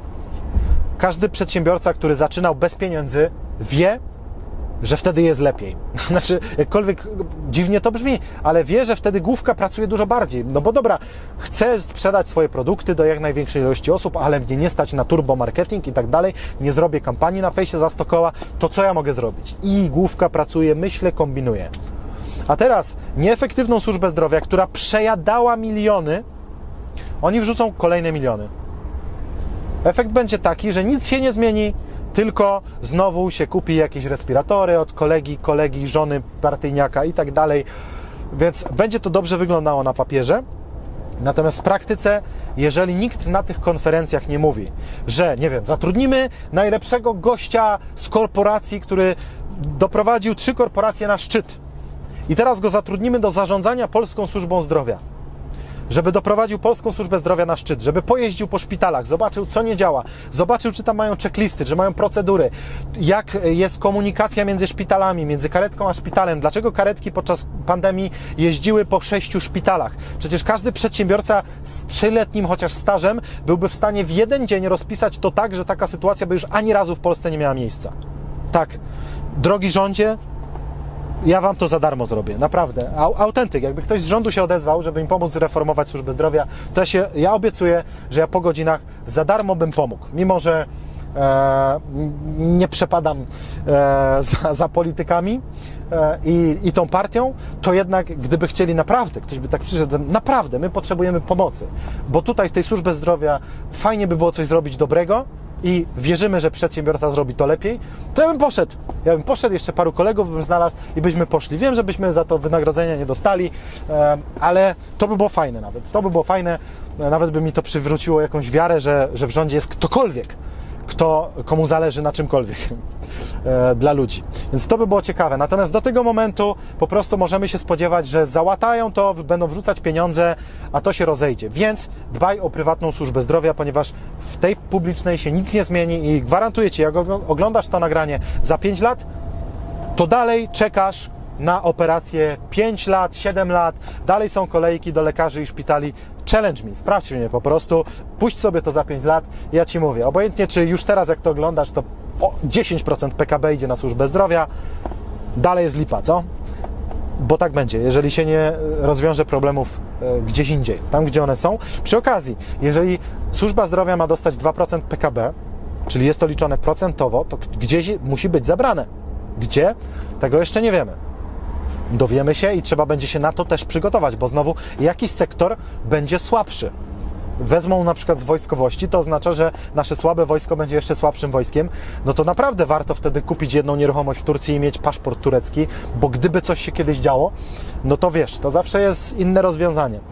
Każdy przedsiębiorca, który zaczynał bez pieniędzy, wie, że wtedy jest lepiej. Znaczy, jakkolwiek dziwnie to brzmi, ale wie, że wtedy główka pracuje dużo bardziej. No bo dobra, chcę sprzedać swoje produkty do jak największej ilości osób, ale mnie nie stać na turbo marketing i tak dalej, nie zrobię kampanii na fejsie za sto koła, to co ja mogę zrobić? I główka pracuje, myślę, kombinuje. A teraz nieefektywną służbę zdrowia, która przejadała miliony, oni wrzucą kolejne miliony. Efekt będzie taki, że nic się nie zmieni, tylko znowu się kupi jakieś respiratory od kolegi, kolegi, żony, partyjniaka i tak dalej. Więc będzie to dobrze wyglądało na papierze. Natomiast w praktyce, jeżeli nikt na tych konferencjach nie mówi, że, nie wiem, zatrudnimy najlepszego gościa z korporacji, który doprowadził trzy korporacje na szczyt i teraz go zatrudnimy do zarządzania Polską Służbą Zdrowia, żeby doprowadził Polską Służbę Zdrowia na szczyt, żeby pojeździł po szpitalach, zobaczył, co nie działa, zobaczył, czy tam mają checklisty, czy mają procedury, jak jest komunikacja między szpitalami, między karetką a szpitalem, dlaczego karetki podczas pandemii jeździły po sześciu szpitalach. Przecież każdy przedsiębiorca z trzyletnim chociaż stażem byłby w stanie w jeden dzień rozpisać to tak, że taka sytuacja by już ani razu w Polsce nie miała miejsca. Tak, drogi rządzie, ja wam to za darmo zrobię, naprawdę. Autentyk, jakby ktoś z rządu się odezwał, żeby im pomóc reformować służbę zdrowia, to ja, się, ja obiecuję, że ja po godzinach za darmo bym pomógł. Mimo że e, nie przepadam e, za, za politykami e, i, i tą partią, to jednak gdyby chcieli naprawdę, ktoś by tak przyszedł, naprawdę, my potrzebujemy pomocy, bo tutaj w tej służbie zdrowia fajnie by było coś zrobić dobrego, i wierzymy, że przedsiębiorca zrobi to lepiej, to ja bym poszedł. Ja bym poszedł, jeszcze paru kolegów bym znalazł i byśmy poszli. Wiem, że byśmy za to wynagrodzenia nie dostali, ale to by było fajne nawet. To by było fajne, nawet by mi to przywróciło jakąś wiarę, że, że w rządzie jest ktokolwiek, kto, komu zależy na czymkolwiek dla ludzi. Więc to by było ciekawe. Natomiast do tego momentu po prostu możemy się spodziewać, że załatają to, będą wrzucać pieniądze, a to się rozejdzie. Więc dbaj o prywatną służbę zdrowia, ponieważ w tej publicznej się nic nie zmieni i gwarantuję Ci, jak oglądasz to nagranie za pięć lat, to dalej czekasz na operację pięć lat, siedem lat, dalej są kolejki do lekarzy i szpitali. Challenge me, sprawdź mnie po prostu, puść sobie to za pięć lat, ja Ci mówię, obojętnie czy już teraz jak to oglądasz, to o dziesięć procent P K B idzie na służbę zdrowia, dalej jest lipa, co? Bo tak będzie, jeżeli się nie rozwiąże problemów gdzieś indziej, tam gdzie one są. Przy okazji, jeżeli służba zdrowia ma dostać dwa procent P K B, czyli jest to liczone procentowo, to gdzieś musi być zabrane. Gdzie? Tego jeszcze nie wiemy. Dowiemy się i trzeba będzie się na to też przygotować, bo znowu jakiś sektor będzie słabszy. Wezmą na przykład z wojskowości, to oznacza, że nasze słabe wojsko będzie jeszcze słabszym wojskiem, no to naprawdę warto wtedy kupić jedną nieruchomość w Turcji i mieć paszport turecki, bo gdyby coś się kiedyś działo, no to wiesz, to zawsze jest inne rozwiązanie.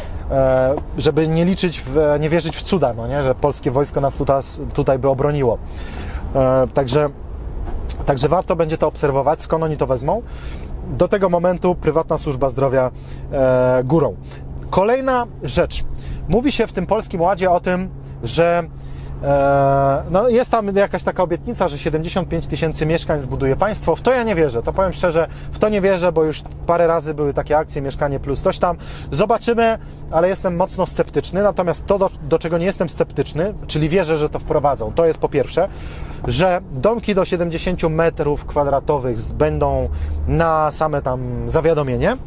E, żeby nie liczyć, w, nie wierzyć w cuda, no nie? Że polskie wojsko nas tutaj, tutaj by obroniło. E, także, także warto będzie to obserwować, skąd oni to wezmą. Do tego momentu prywatna służba zdrowia e, górą. Kolejna rzecz. Mówi się w tym Polskim Ładzie o tym, że e, no jest tam jakaś taka obietnica, że siedemdziesiąt pięć tysięcy mieszkań zbuduje państwo. W to ja nie wierzę. To powiem szczerze, w to nie wierzę, bo już parę razy były takie akcje Mieszkanie Plus, coś tam. Zobaczymy, ale jestem mocno sceptyczny. Natomiast to, do, do czego nie jestem sceptyczny, czyli wierzę, że to wprowadzą, to jest po pierwsze, że domki do siedemdziesięciu metrów kwadratowych będą na same tam zawiadomienie.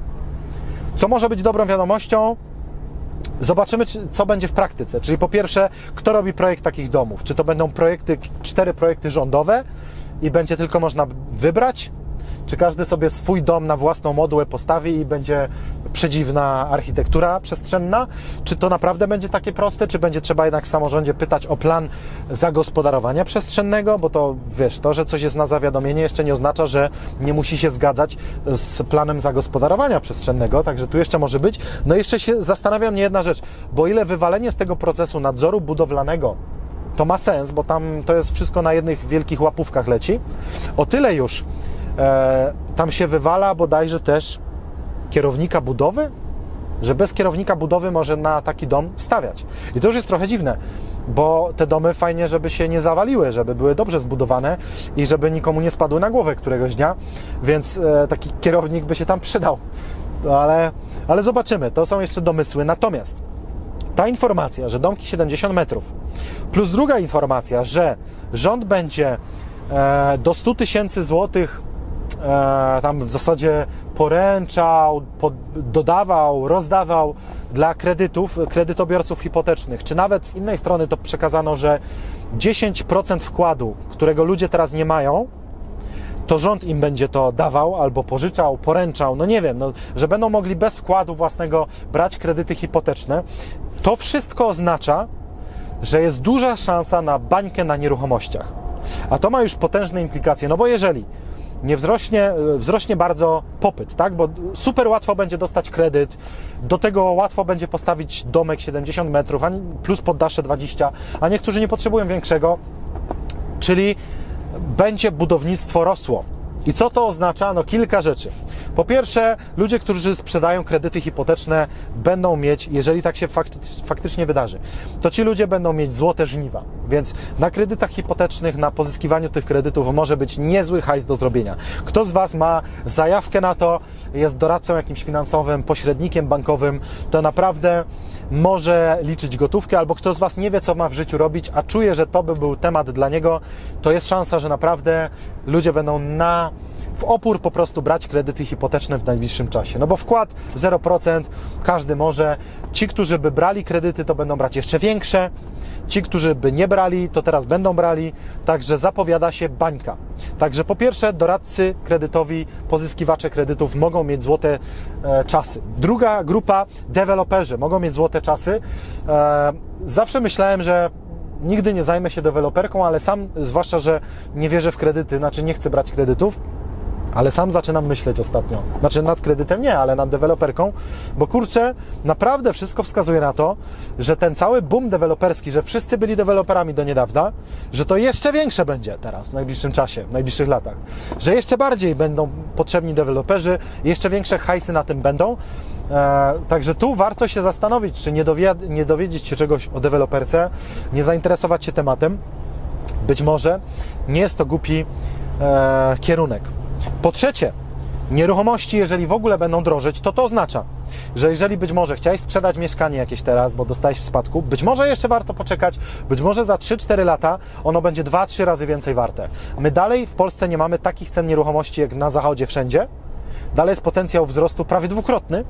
Co może być dobrą wiadomością? Zobaczymy, co będzie w praktyce. Czyli po pierwsze, kto robi projekt takich domów? Czy to będą projekty, cztery projekty rządowe, i będzie tylko można wybrać? Czy każdy sobie swój dom na własną modłę postawi i będzie przedziwna architektura przestrzenna? Czy to naprawdę będzie takie proste? Czy będzie trzeba jednak w samorządzie pytać o plan zagospodarowania przestrzennego? Bo to, wiesz, to, że coś jest na zawiadomienie, jeszcze nie oznacza, że nie musi się zgadzać z planem zagospodarowania przestrzennego, także tu jeszcze może być. No i jeszcze się zastanawia mnie jedna rzecz, bo ile wywalenie z tego procesu nadzoru budowlanego to ma sens, bo tam to jest wszystko na jednych wielkich łapówkach leci, o tyle już E, tam się wywala bodajże też kierownika budowy, że bez kierownika budowy może na taki dom stawiać. I to już jest trochę dziwne, bo te domy fajnie, żeby się nie zawaliły, żeby były dobrze zbudowane i żeby nikomu nie spadły na głowę któregoś dnia, więc e, taki kierownik by się tam przydał. No, ale, ale zobaczymy, to są jeszcze domysły. Natomiast ta informacja, że domki siedemdziesiąt metrów, plus druga informacja, że rząd będzie e, do stu tysięcy złotych E, tam w zasadzie poręczał, pod, dodawał, rozdawał dla kredytów, kredytobiorców hipotecznych, czy nawet z innej strony to przekazano, że dziesięć procent wkładu, którego ludzie teraz nie mają, to rząd im będzie to dawał albo pożyczał, poręczał, no nie wiem, no, że będą mogli bez wkładu własnego brać kredyty hipoteczne. To wszystko oznacza, że jest duża szansa na bańkę na nieruchomościach. A to ma już potężne implikacje, no bo jeżeli nie wzrośnie, wzrośnie bardzo popyt, tak? Bo super łatwo będzie dostać kredyt, do tego łatwo będzie postawić domek siedemdziesiąt metrów, plus poddasze dwadzieścia, a niektórzy nie potrzebują większego, czyli będzie budownictwo rosło. I co to oznacza? No kilka rzeczy. Po pierwsze, ludzie, którzy sprzedają kredyty hipoteczne, będą mieć, jeżeli tak się faktycznie wydarzy, to ci ludzie będą mieć złote żniwa. Więc na kredytach hipotecznych, na pozyskiwaniu tych kredytów może być niezły hajs do zrobienia. Kto z Was ma zajawkę na to, jest doradcą jakimś finansowym, pośrednikiem bankowym, to naprawdę może liczyć gotówkę, albo kto z Was nie wie, co ma w życiu robić, a czuje, że to by był temat dla niego, to jest szansa, że naprawdę ludzie będą na w opór po prostu brać kredyty hipoteczne w najbliższym czasie. No bo wkład zero procent, każdy może. Ci, którzy by brali kredyty, to będą brać jeszcze większe. Ci, którzy by nie brali, to teraz będą brali. Także zapowiada się bańka. Także po pierwsze, doradcy kredytowi, pozyskiwacze kredytów mogą mieć złote e, czasy. Druga grupa, deweloperzy mogą mieć złote czasy. E, zawsze myślałem, że nigdy nie zajmę się deweloperką, ale sam, zwłaszcza, że nie wierzę w kredyty, znaczy nie chcę brać kredytów, ale sam zaczynam myśleć ostatnio. Znaczy nad kredytem nie, ale nad deweloperką, bo kurczę, naprawdę wszystko wskazuje na to, że ten cały boom deweloperski, że wszyscy byli deweloperami do niedawna, że to jeszcze większe będzie teraz, w najbliższym czasie, w najbliższych latach. Że jeszcze bardziej będą potrzebni deweloperzy, jeszcze większe hajsy na tym będą. E, także tu warto się zastanowić, czy nie, dowie- nie dowiedzieć się czegoś o deweloperce, nie zainteresować się tematem. Być może nie jest to głupi e, kierunek. Po trzecie, nieruchomości, jeżeli w ogóle będą drożeć, to to oznacza, że jeżeli być może chciałeś sprzedać mieszkanie jakieś teraz, bo dostałeś w spadku, być może jeszcze warto poczekać, być może za trzy cztery lata ono będzie dwa trzy razy więcej warte. My dalej w Polsce nie mamy takich cen nieruchomości jak na zachodzie wszędzie. Dalej jest potencjał wzrostu prawie dwukrotny,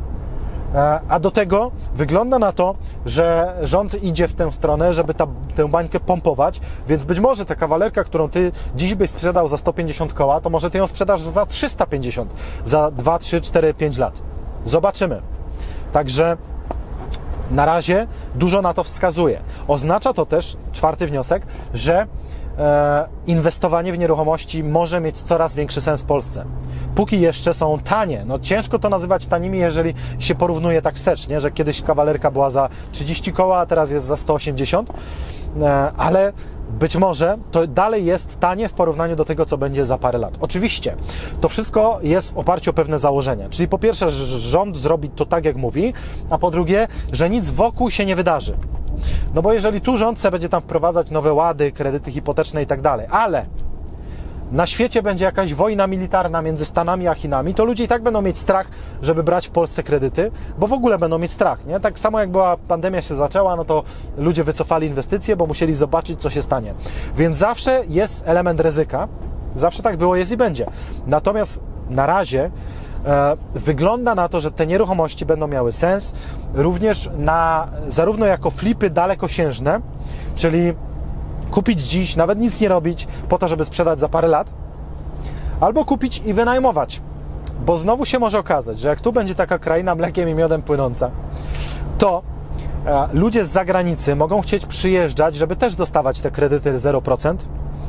a do tego wygląda na to, że rząd idzie w tę stronę, żeby ta, tę bańkę pompować, więc być może ta kawalerka, którą Ty dziś byś sprzedał za sto pięćdziesiąt koła, to może Ty ją sprzedasz za trzysta pięćdziesiąt za dwa, trzy, cztery, pięć lat. Zobaczymy. Także na razie dużo na to wskazuje. Oznacza to też, czwarty wniosek, że e, inwestowanie w nieruchomości może mieć coraz większy sens w Polsce. Póki jeszcze są tanie. No ciężko to nazywać tanimi, jeżeli się porównuje tak wstecznie, że kiedyś kawalerka była za trzydzieści koła, a teraz jest za sto osiemdziesiąt, e, ale być może to dalej jest tanie w porównaniu do tego, co będzie za parę lat. Oczywiście, to wszystko jest w oparciu o pewne założenia. Czyli po pierwsze, że rząd zrobi to tak, jak mówi, a po drugie, że nic wokół się nie wydarzy. No bo jeżeli tu rząd chce będzie tam wprowadzać nowe łady, kredyty hipoteczne i tak dalej, ale na świecie będzie jakaś wojna militarna między Stanami a Chinami, to ludzie i tak będą mieć strach, żeby brać w Polsce kredyty, bo w ogóle będą mieć strach, nie? Tak samo jak była pandemia się zaczęła, no to ludzie wycofali inwestycje, bo musieli zobaczyć, co się stanie. Więc zawsze jest element ryzyka, zawsze tak było, jest i będzie. Natomiast na razie e, wygląda na to, że te nieruchomości będą miały sens również na, zarówno jako flipy dalekosiężne, czyli kupić dziś, nawet nic nie robić, po to, żeby sprzedać za parę lat, albo kupić i wynajmować. Bo znowu się może okazać, że jak tu będzie taka kraina mlekiem i miodem płynąca, to e, ludzie z zagranicy mogą chcieć przyjeżdżać, żeby też dostawać te kredyty zero procent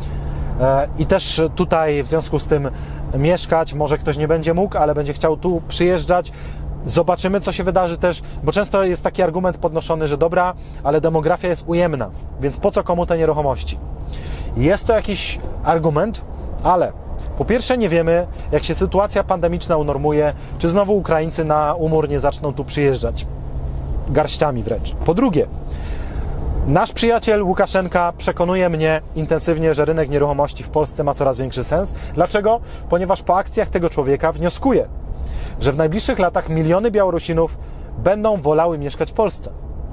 e, i też tutaj w związku z tym mieszkać. Może ktoś nie będzie mógł, ale będzie chciał tu przyjeżdżać. Zobaczymy, co się wydarzy też, bo często jest taki argument podnoszony, że dobra, ale demografia jest ujemna, więc po co komu te nieruchomości? Jest to jakiś argument, ale po pierwsze nie wiemy, jak się sytuacja pandemiczna unormuje, czy znowu Ukraińcy na umór nie zaczną tu przyjeżdżać, garściami wręcz. Po drugie, nasz przyjaciel Łukaszenka przekonuje mnie intensywnie, że rynek nieruchomości w Polsce ma coraz większy sens. Dlaczego? Ponieważ po akcjach tego człowieka wnioskuje, że w najbliższych latach miliony Białorusinów będą wolały mieszkać w Polsce.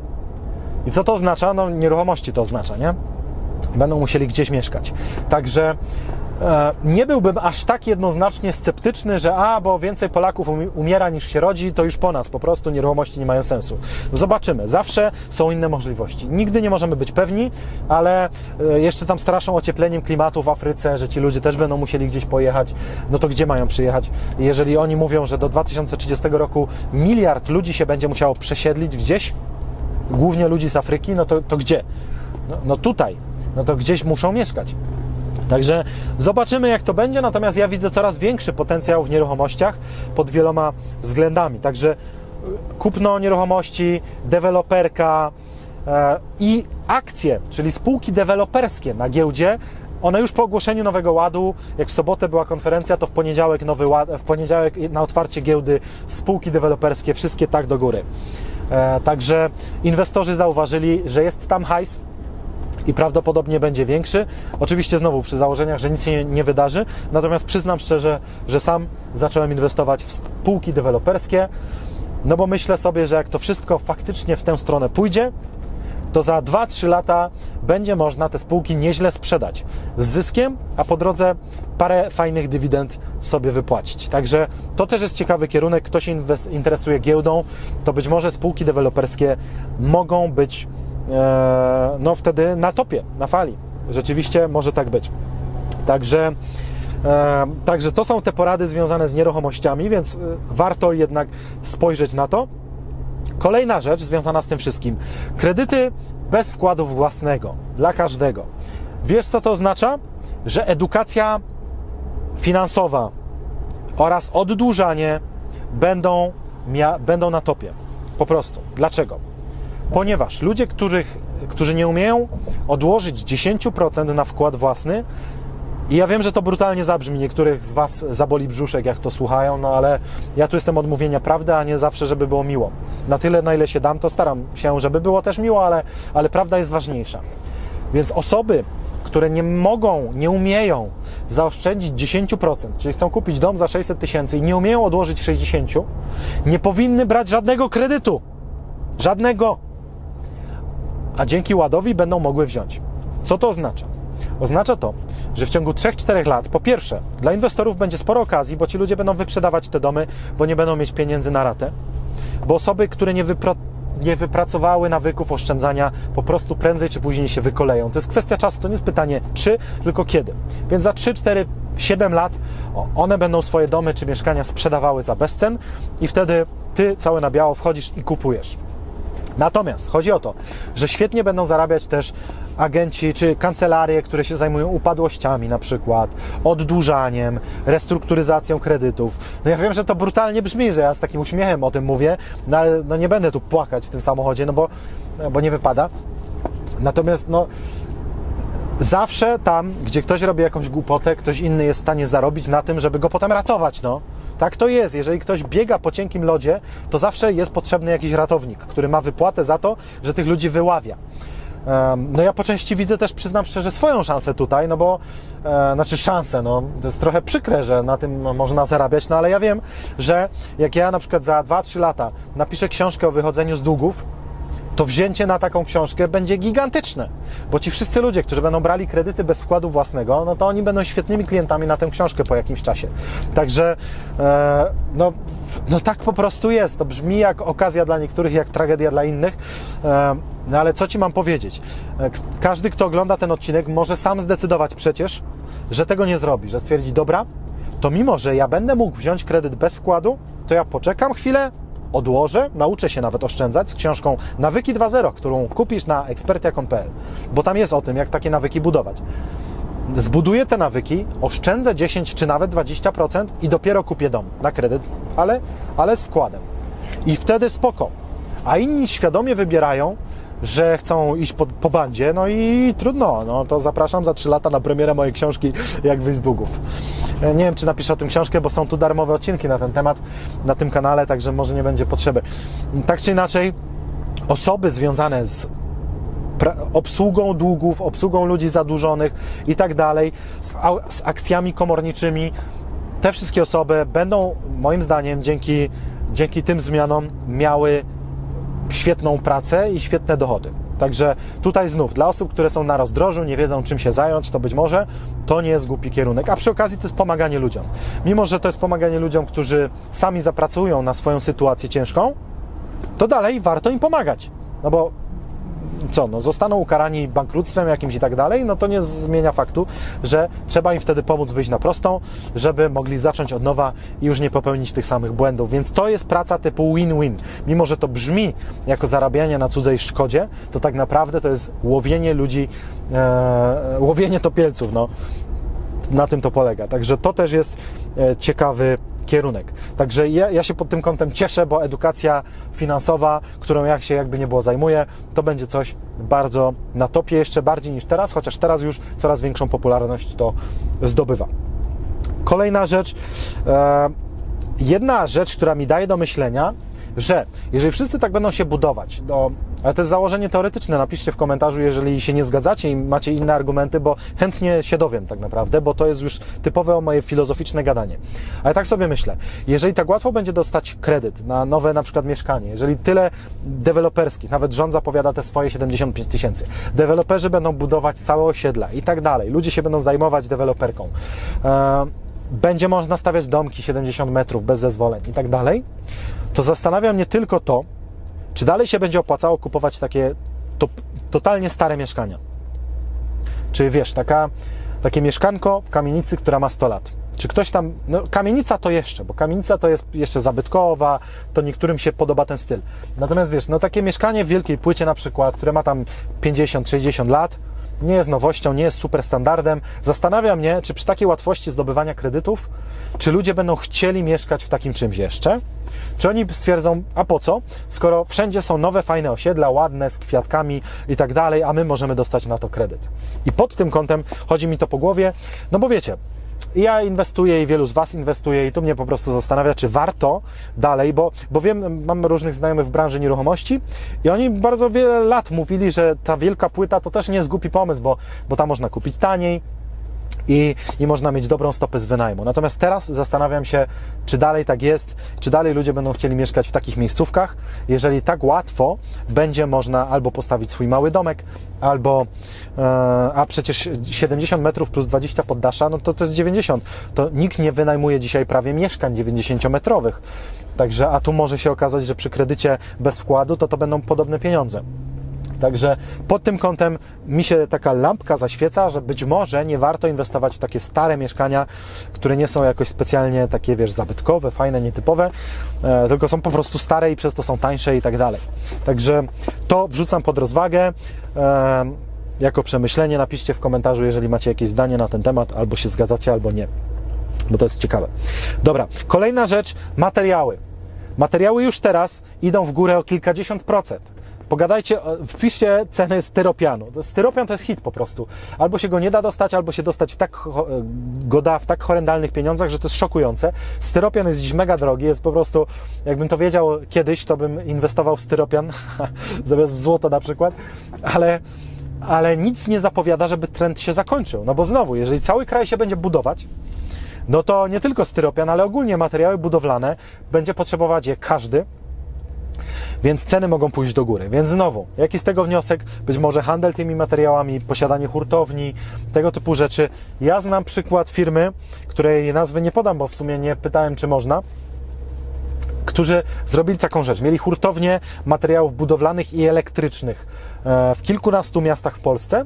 I co to oznacza? No nieruchomości to oznacza, nie? Będą musieli gdzieś mieszkać. Także e, nie byłbym aż tak jednoznacznie sceptyczny, że a, bo więcej Polaków umiera niż się rodzi, to już po nas, po prostu nieruchomości nie mają sensu. Zobaczymy. Zawsze są inne możliwości. Nigdy nie możemy być pewni, ale e, jeszcze tam straszą ociepleniem klimatu w Afryce, że ci ludzie też będą musieli gdzieś pojechać. No to gdzie mają przyjechać? Jeżeli oni mówią, że do dwa tysiące trzydziestego roku miliard ludzi się będzie musiało przesiedlić gdzieś, głównie ludzi z Afryki, no to, to gdzie? No, no tutaj. No to gdzieś muszą mieszkać. Także zobaczymy, jak to będzie, natomiast ja widzę coraz większy potencjał w nieruchomościach pod wieloma względami. Także kupno nieruchomości, deweloperka e, i akcje, czyli spółki deweloperskie na giełdzie, one już po ogłoszeniu Nowego Ładu, jak w sobotę była konferencja, to w poniedziałek Nowy Ład, w poniedziałek na otwarcie giełdy spółki deweloperskie, wszystkie tak do góry. E, także inwestorzy zauważyli, że jest tam hajs, i prawdopodobnie będzie większy. Oczywiście znowu przy założeniach, że nic się nie wydarzy, natomiast przyznam szczerze, że sam zacząłem inwestować w spółki deweloperskie, no bo myślę sobie, że jak to wszystko faktycznie w tę stronę pójdzie, to za dwa trzy lata będzie można te spółki nieźle sprzedać z zyskiem, a po drodze parę fajnych dywidend sobie wypłacić. Także to też jest ciekawy kierunek. Kto się interesuje giełdą, to być może spółki deweloperskie mogą być no wtedy na topie, na fali. Rzeczywiście może tak być. Także, e, także to są te porady związane z nieruchomościami, więc warto jednak spojrzeć na to. Kolejna rzecz związana z tym wszystkim. Kredyty bez wkładu własnego dla każdego. Wiesz, co to oznacza? Że edukacja finansowa oraz oddłużanie będą, mia- będą na topie. Po prostu. Dlaczego? Ponieważ ludzie, których, którzy nie umieją odłożyć dziesięć procent na wkład własny, i ja wiem, że to brutalnie zabrzmi, niektórych z Was zaboli brzuszek, jak to słuchają, no ale ja tu jestem od mówienia prawdy, a nie zawsze, żeby było miło. Na tyle, na ile się dam, to staram się, żeby było też miło, ale, ale prawda jest ważniejsza. Więc osoby, które nie mogą, nie umieją zaoszczędzić dziesięć procent, czyli chcą kupić dom za sześćset tysięcy i nie umieją odłożyć sześćdziesiąt, nie powinny brać żadnego kredytu. Żadnego. A dzięki Ładowi będą mogły wziąć. Co to oznacza? Oznacza to, że w ciągu trzech czterech lat, po pierwsze, dla inwestorów będzie sporo okazji, bo ci ludzie będą wyprzedawać te domy, bo nie będą mieć pieniędzy na ratę, bo osoby, które nie, wypro, nie wypracowały nawyków oszczędzania, po prostu prędzej czy później się wykoleją. To jest kwestia czasu, to nie jest pytanie czy, tylko kiedy. Więc za trzy, cztery, siedem lat one będą swoje domy czy mieszkania sprzedawały za bezcen i wtedy ty całe na biało wchodzisz i kupujesz. Natomiast chodzi o to, że świetnie będą zarabiać też agenci czy kancelarie, które się zajmują upadłościami na przykład, oddłużaniem, restrukturyzacją kredytów. No ja wiem, że to brutalnie brzmi, że ja z takim uśmiechem o tym mówię, no ale no nie będę tu płakać w tym samochodzie, no bo, bo nie wypada. Natomiast no zawsze tam, gdzie ktoś robi jakąś głupotę, ktoś inny jest w stanie zarobić na tym, żeby go potem ratować, no. Tak to jest. Jeżeli ktoś biega po cienkim lodzie, to zawsze jest potrzebny jakiś ratownik, który ma wypłatę za to, że tych ludzi wyławia. No ja po części widzę też, przyznam szczerze, swoją szansę tutaj, no bo, e, znaczy szansę, no to jest trochę przykre, że na tym można zarabiać, no ale ja wiem, że jak ja na przykład za dwa trzy lata napiszę książkę o wychodzeniu z długów, to wzięcie na taką książkę będzie gigantyczne, bo ci wszyscy ludzie, którzy będą brali kredyty bez wkładu własnego, no to oni będą świetnymi klientami na tę książkę po jakimś czasie. Także e, no, no tak po prostu jest. To brzmi jak okazja dla niektórych, jak tragedia dla innych. E, No ale co Ci mam powiedzieć? Każdy, kto ogląda ten odcinek, może sam zdecydować przecież, że tego nie zrobi, że stwierdzi, dobra, to mimo, że ja będę mógł wziąć kredyt bez wkładu, to ja poczekam chwilę, odłożę, nauczę się nawet oszczędzać z książką Nawyki dwa zero, którą kupisz na ekspertia kropka com kropka pe el, bo tam jest o tym, jak takie nawyki budować. Zbuduję te nawyki, oszczędzę dziesięć czy nawet dwadzieścia procent i dopiero kupię dom na kredyt, ale, ale z wkładem. I wtedy spoko. A inni świadomie wybierają, że chcą iść po, po bandzie, no i trudno, no to zapraszam za trzy lata na premierę mojej książki Jak wyjść z długów. Nie wiem, czy napiszę o tym książkę, bo są tu darmowe odcinki na ten temat na tym kanale, także może nie będzie potrzeby. Tak czy inaczej, osoby związane z obsługą długów, obsługą ludzi zadłużonych i tak dalej, z, z akcjami komorniczymi, te wszystkie osoby będą, moim zdaniem, dzięki, dzięki tym zmianom miały świetną pracę i świetne dochody. Także tutaj znów, dla osób, które są na rozdrożu, nie wiedzą czym się zająć, to być może to nie jest głupi kierunek. A przy okazji to jest pomaganie ludziom. Mimo, że to jest pomaganie ludziom, którzy sami zapracują na swoją sytuację ciężką, to dalej warto im pomagać. No bo co, no zostaną ukarani bankructwem jakimś i tak dalej, no to nie zmienia faktu, że trzeba im wtedy pomóc wyjść na prostą, żeby mogli zacząć od nowa i już nie popełnić tych samych błędów. Więc to jest praca typu win-win. Mimo, że to brzmi jako zarabianie na cudzej szkodzie, to tak naprawdę to jest łowienie ludzi, e, łowienie topielców, no. Na tym to polega. Także to też jest e, ciekawy kierunek. Także ja, ja się pod tym kątem cieszę, bo edukacja finansowa, którą ja się jakby nie było zajmuję, to będzie coś bardzo na topie, jeszcze bardziej niż teraz, chociaż teraz już coraz większą popularność to zdobywa. Kolejna rzecz, e, jedna rzecz, która mi daje do myślenia, że jeżeli wszyscy tak będą się budować, do, ale to jest założenie teoretyczne, napiszcie w komentarzu, jeżeli się nie zgadzacie i macie inne argumenty, bo chętnie się dowiem tak naprawdę, bo to jest już typowe moje filozoficzne gadanie. Ale tak sobie myślę, jeżeli tak łatwo będzie dostać kredyt na nowe na przykład mieszkanie, jeżeli tyle deweloperskich, nawet rząd zapowiada te swoje siedemdziesiąt pięć tysięcy, deweloperzy będą budować całe osiedla i tak dalej, ludzie się będą zajmować deweloperką, e, będzie można stawiać domki siedemdziesiąt metrów bez zezwoleń i tak dalej, to zastanawia mnie tylko to, czy dalej się będzie opłacało kupować takie to, totalnie stare mieszkania. Czy wiesz, taka, takie mieszkanko w kamienicy, która ma sto lat. Czy ktoś tam, no kamienica to jeszcze, bo kamienica to jest jeszcze zabytkowa, to niektórym się podoba ten styl. Natomiast wiesz, no takie mieszkanie w wielkiej płycie na przykład, które ma tam pięćdziesiąt sześćdziesiąt lat, nie jest nowością, nie jest super standardem. Zastanawia mnie, czy przy takiej łatwości zdobywania kredytów, czy ludzie będą chcieli mieszkać w takim czymś jeszcze? Czy oni stwierdzą, a po co, skoro wszędzie są nowe, fajne osiedla, ładne, z kwiatkami i tak dalej, a my możemy dostać na to kredyt. I pod tym kątem chodzi mi to po głowie, no bo wiecie, ja inwestuję i wielu z Was inwestuje i tu mnie po prostu zastanawia, czy warto dalej, bo, bo wiem, mam różnych znajomych w branży nieruchomości i oni bardzo wiele lat mówili, że ta wielka płyta to też nie jest głupi pomysł, bo, bo tam można kupić taniej i, i można mieć dobrą stopę z wynajmu. Natomiast teraz zastanawiam się, czy dalej tak jest, czy dalej ludzie będą chcieli mieszkać w takich miejscówkach, jeżeli tak łatwo będzie można albo postawić swój mały domek, albo, e, a przecież siedemdziesiąt metrów plus dwadzieścia poddasza, no to to jest dziewięćdziesiąt. To nikt nie wynajmuje dzisiaj prawie mieszkań dziewięćdziesięciometrowych. Także, a tu może się okazać, że przy kredycie bez wkładu to to będą podobne pieniądze. Także pod tym kątem mi się taka lampka zaświeca, że być może nie warto inwestować w takie stare mieszkania, które nie są jakoś specjalnie takie, wiesz, zabytkowe, fajne, nietypowe, e, tylko są po prostu stare i przez to są tańsze i tak dalej. Także to wrzucam pod rozwagę. E, jako przemyślenie napiszcie w komentarzu, jeżeli macie jakieś zdanie na ten temat, albo się zgadzacie, albo nie, bo to jest ciekawe. Dobra, kolejna rzecz, materiały. Materiały już teraz idą w górę o kilkadziesiąt procent. Pogadajcie, wpiszcie ceny styropianu. Styropian to jest hit po prostu. Albo się go nie da dostać, albo się dostać w tak, go da w tak horrendalnych pieniądzach, że to jest szokujące. Styropian jest dziś mega drogi, jest po prostu, jakbym to wiedział kiedyś, to bym inwestował w styropian, zamiast w złoto na przykład, ale, ale nic nie zapowiada, żeby trend się zakończył. No bo znowu, jeżeli cały kraj się będzie budować, no to nie tylko styropian, ale ogólnie materiały budowlane będzie potrzebować je każdy, więc ceny mogą pójść do góry. Więc znowu, jaki z tego wniosek? Być może handel tymi materiałami, posiadanie hurtowni, tego typu rzeczy. Ja znam przykład firmy, której nazwy nie podam, bo w sumie nie pytałem, czy można, którzy zrobili taką rzecz. Mieli hurtownie materiałów budowlanych i elektrycznych w kilkunastu miastach w Polsce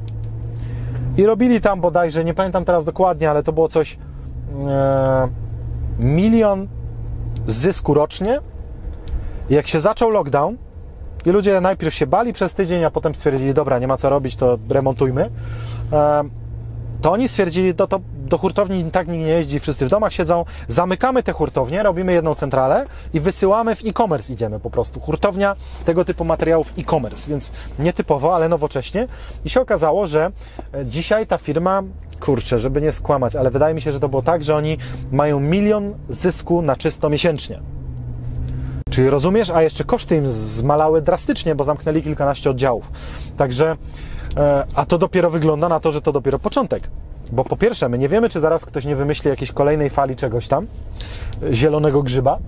i robili tam bodajże, nie pamiętam teraz dokładnie, ale to było coś e, milion zysku rocznie. I jak się zaczął lockdown i ludzie najpierw się bali przez tydzień, a potem stwierdzili, dobra, nie ma co robić, to remontujmy, e, to oni stwierdzili, to, to do hurtowni tak nikt nie jeździ, wszyscy w domach siedzą, zamykamy te hurtownie, robimy jedną centralę i wysyłamy w e-commerce, idziemy po prostu. Hurtownia tego typu materiałów e-commerce, więc nietypowo, ale nowocześnie. I się okazało, że dzisiaj ta firma, kurczę, żeby nie skłamać, ale wydaje mi się, że to było tak, że oni mają milion zysku na czysto miesięcznie. Czyli rozumiesz, a jeszcze koszty im zmalały drastycznie, bo zamknęli kilkanaście oddziałów. Także, a to dopiero wygląda na to, że to dopiero początek. Bo po pierwsze, my nie wiemy, czy zaraz ktoś nie wymyśli jakiejś kolejnej fali czegoś tam, zielonego grzyba,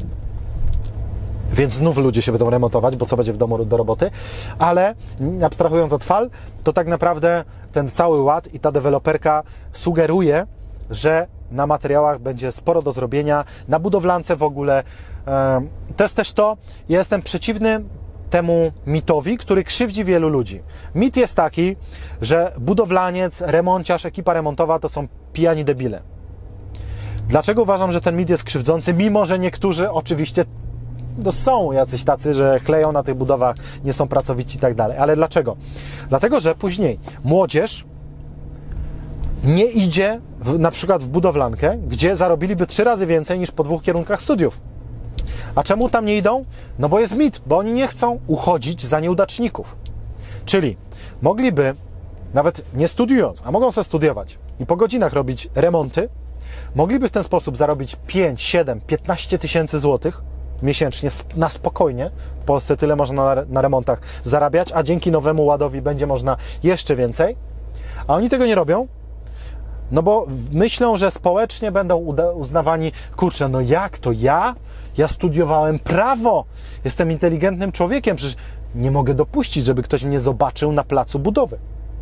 więc znów ludzie się będą remontować, bo co będzie w domu do roboty, ale abstrahując od fal, to tak naprawdę ten cały ład i ta deweloperka sugeruje, że na materiałach będzie sporo do zrobienia, na budowlance w ogóle. To jest też to, ja jestem przeciwny temu mitowi, który krzywdzi wielu ludzi. Mit jest taki, że budowlaniec, remonciarz, ekipa remontowa to są pijani debile. Dlaczego uważam, że ten mit jest krzywdzący, mimo że niektórzy oczywiście to są jacyś tacy, że chleją na tych budowach, nie są pracowici i tak dalej. Ale dlaczego? Dlatego, że później młodzież nie idzie w, na przykład w budowlankę, gdzie zarobiliby trzy razy więcej niż po dwóch kierunkach studiów. A czemu tam nie idą? No bo jest mit, bo oni nie chcą uchodzić za nieudaczników. Czyli mogliby, nawet nie studiując, a mogą sobie studiować i po godzinach robić remonty, mogliby w ten sposób zarobić pięć, siedem, piętnaście tysięcy złotych miesięcznie na spokojnie. W Polsce tyle można na, na remontach zarabiać, a dzięki nowemu ładowi będzie można jeszcze więcej. A oni tego nie robią, no bo myślą, że społecznie będą uznawani, kurczę, no jak to ja? Ja studiowałem prawo, jestem inteligentnym człowiekiem, przecież nie mogę dopuścić, żeby ktoś mnie zobaczył na placu budowy.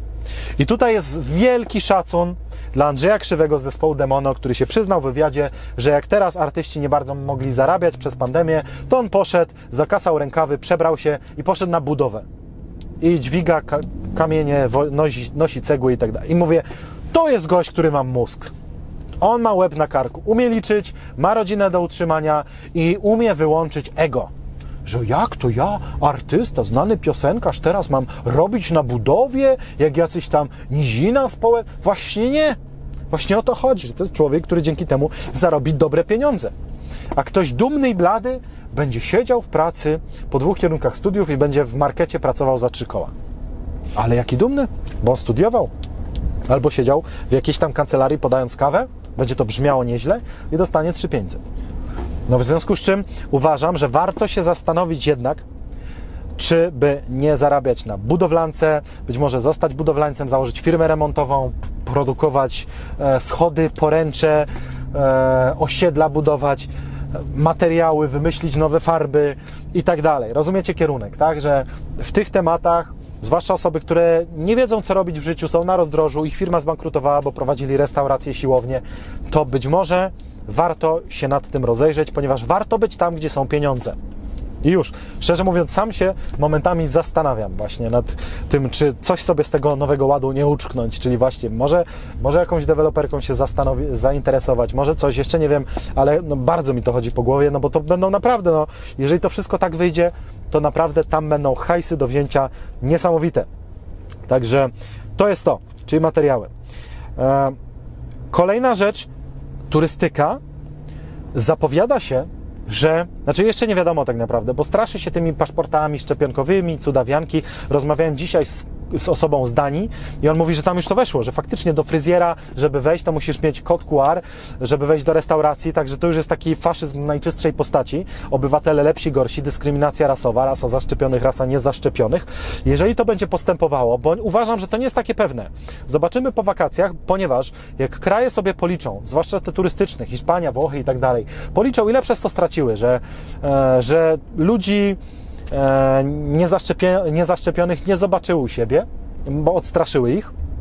I tutaj jest wielki szacun dla Andrzeja Krzywego z zespołu Demono, który się przyznał w wywiadzie, że jak teraz artyści nie bardzo mogli zarabiać przez pandemię, to on poszedł, zakasał rękawy, przebrał się i poszedł na budowę. I dźwiga ka- kamienie, nosi, nosi cegły i tak dalej. I mówię, to jest gość, który ma mózg. On ma łeb na karku, umie liczyć, ma rodzinę do utrzymania i umie wyłączyć ego. Że jak to ja, artysta, znany piosenkarz, teraz mam robić na budowie, jak jacyś tam nizina społeczna? Właśnie nie. Właśnie o to chodzi, że to jest człowiek, który dzięki temu zarobi dobre pieniądze. A ktoś dumny i blady będzie siedział w pracy po dwóch kierunkach studiów i będzie w markecie pracował za trzy koła. Ale jaki dumny, bo on studiował. Albo siedział w jakiejś tam kancelarii podając kawę, będzie to brzmiało nieźle i dostanie trzy tysiące pięćset. No w związku z czym uważam, że warto się zastanowić jednak, czy by nie zarabiać na budowlance, być może zostać budowlańcem, założyć firmę remontową, produkować e, schody, poręcze, e, osiedla budować, materiały, wymyślić nowe farby i tak dalej. Rozumiecie kierunek, tak? Że w tych tematach, zwłaszcza osoby, które nie wiedzą, co robić w życiu, są na rozdrożu, ich firma zbankrutowała, bo prowadzili restaurację, siłownię, to być może warto się nad tym rozejrzeć, ponieważ warto być tam, gdzie są pieniądze. I już, szczerze mówiąc, sam się momentami zastanawiam właśnie nad tym, czy coś sobie z tego nowego ładu nie uczknąć, czyli właśnie może, może jakąś deweloperką się zastanowi- zainteresować, może coś, jeszcze nie wiem, ale no bardzo mi to chodzi po głowie, no bo to będą naprawdę, no jeżeli to wszystko tak wyjdzie, to naprawdę tam będą hajsy do wzięcia niesamowite. Także to jest to, czyli materiały. E, kolejna rzecz, turystyka. Zapowiada się, że, znaczy jeszcze nie wiadomo tak naprawdę, bo straszy się tymi paszportami szczepionkowymi, cudawianki. Rozmawiałem dzisiaj z, z osobą z Danii i on mówi, że tam już to weszło, że faktycznie do fryzjera, żeby wejść, to musisz mieć kod Q R, żeby wejść do restauracji, także to już jest taki faszyzm najczystszej postaci. Obywatele lepsi, gorsi, dyskryminacja rasowa, rasa zaszczepionych, rasa niezaszczepionych. Jeżeli to będzie postępowało, bo uważam, że to nie jest takie pewne. Zobaczymy po wakacjach, ponieważ jak kraje sobie policzą, zwłaszcza te turystyczne, Hiszpania, Włochy i tak dalej, policzą, ile przez to straciły, że, e, że ludzi e, niezaszczepio- niezaszczepionych nie zobaczyły u siebie, bo odstraszyły ich,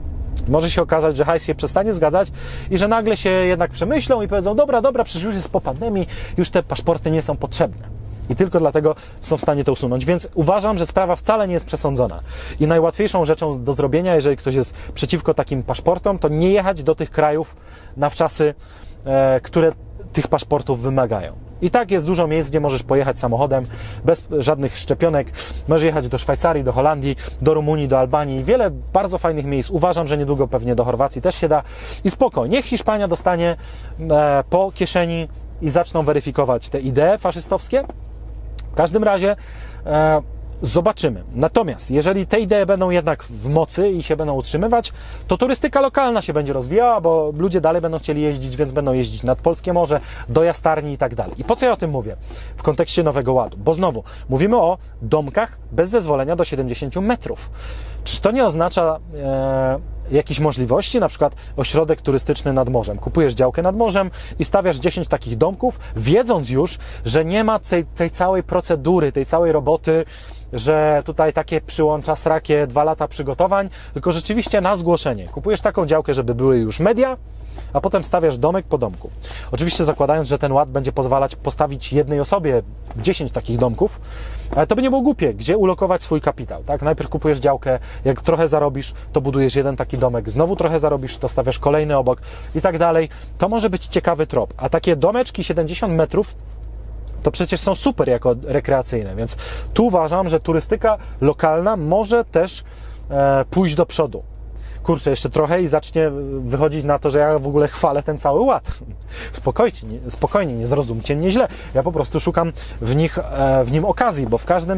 Może się okazać, że hajs się przestanie zgadzać i że nagle się jednak przemyślą i powiedzą, dobra, dobra, przecież już jest po pandemii, już te paszporty nie są potrzebne. I tylko dlatego są w stanie to usunąć. Więc uważam, że sprawa wcale nie jest przesądzona. I najłatwiejszą rzeczą do zrobienia, jeżeli ktoś jest przeciwko takim paszportom, to nie jechać do tych krajów na wczasy, e, które tych paszportów wymagają. I tak jest dużo miejsc, gdzie możesz pojechać samochodem bez żadnych szczepionek. Możesz jechać do Szwajcarii, do Holandii, do Rumunii, do Albanii. Wiele bardzo fajnych miejsc. Uważam, że niedługo pewnie do Chorwacji też się da. I spoko, niech Hiszpania dostanie e, po kieszeni i zaczną weryfikować te idee faszystowskie. W każdym razie e, zobaczymy. Natomiast jeżeli te idee będą jednak w mocy i się będą utrzymywać, to turystyka lokalna się będzie rozwijała, bo ludzie dalej będą chcieli jeździć, więc będą jeździć nad Polskie Morze, do Jastarni i tak dalej. I po co ja o tym mówię? W kontekście Nowego Ładu. Bo znowu, mówimy o domkach bez zezwolenia do siedemdziesięciu metrów. Czy to nie oznacza e, jakichś możliwości, na przykład ośrodek turystyczny nad morzem? Kupujesz działkę nad morzem i stawiasz dziesięć takich domków, wiedząc już, że nie ma tej, tej całej procedury, tej całej roboty, że tutaj takie przyłącza srakie dwa lata przygotowań, tylko rzeczywiście na zgłoszenie. Kupujesz taką działkę, żeby były już media, a potem stawiasz domek po domku. Oczywiście zakładając, że ten ład będzie pozwalać postawić jednej osobie dziesięć takich domków, ale to by nie było głupie, gdzie ulokować swój kapitał, tak? Najpierw kupujesz działkę, jak trochę zarobisz, to budujesz jeden taki domek, znowu trochę zarobisz, to stawiasz kolejny obok i tak dalej. To może być ciekawy trop. A takie domeczki siedemdziesiąt metrów to przecież są super jako rekreacyjne, więc tu uważam, że turystyka lokalna może też e, pójść do przodu. Kurczę, jeszcze trochę i zacznie wychodzić na to, że ja w ogóle chwalę ten cały ład. Spokojnie, nie, spokojnie, nie zrozumcie mnie źle. Ja po prostu szukam w, nich, w nim okazji, bo w, każdym,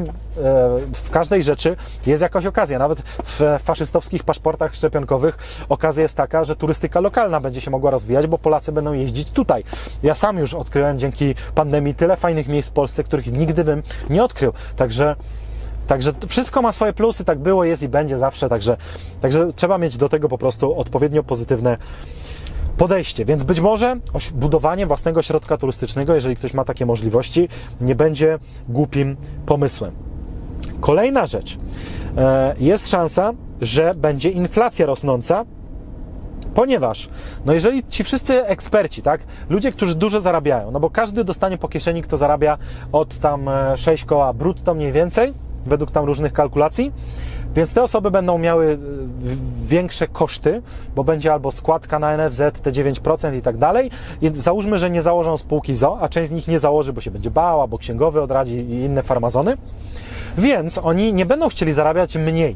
w każdej rzeczy jest jakaś okazja. Nawet w faszystowskich paszportach szczepionkowych okazja jest taka, że turystyka lokalna będzie się mogła rozwijać, bo Polacy będą jeździć tutaj. Ja sam już odkryłem dzięki pandemii tyle fajnych miejsc w Polsce, których nigdy bym nie odkrył. Także Także wszystko ma swoje plusy, tak było, jest i będzie zawsze, także, także trzeba mieć do tego po prostu odpowiednio pozytywne podejście. Więc być może budowanie własnego ośrodka turystycznego, jeżeli ktoś ma takie możliwości, nie będzie głupim pomysłem. Kolejna rzecz. Jest szansa, że będzie inflacja rosnąca, ponieważ, no jeżeli ci wszyscy eksperci, tak, ludzie, którzy dużo zarabiają, no bo każdy dostanie po kieszeni, kto zarabia od tam sześć koła brutto mniej więcej, według tam różnych kalkulacji, więc te osoby będą miały większe koszty, bo będzie albo składka na N F Z, te dziewięć procent i tak dalej. I załóżmy, że nie założą spółki z o o, a część z nich nie założy, bo się będzie bała, bo księgowy odradzi i inne farmazony, więc oni nie będą chcieli zarabiać mniej.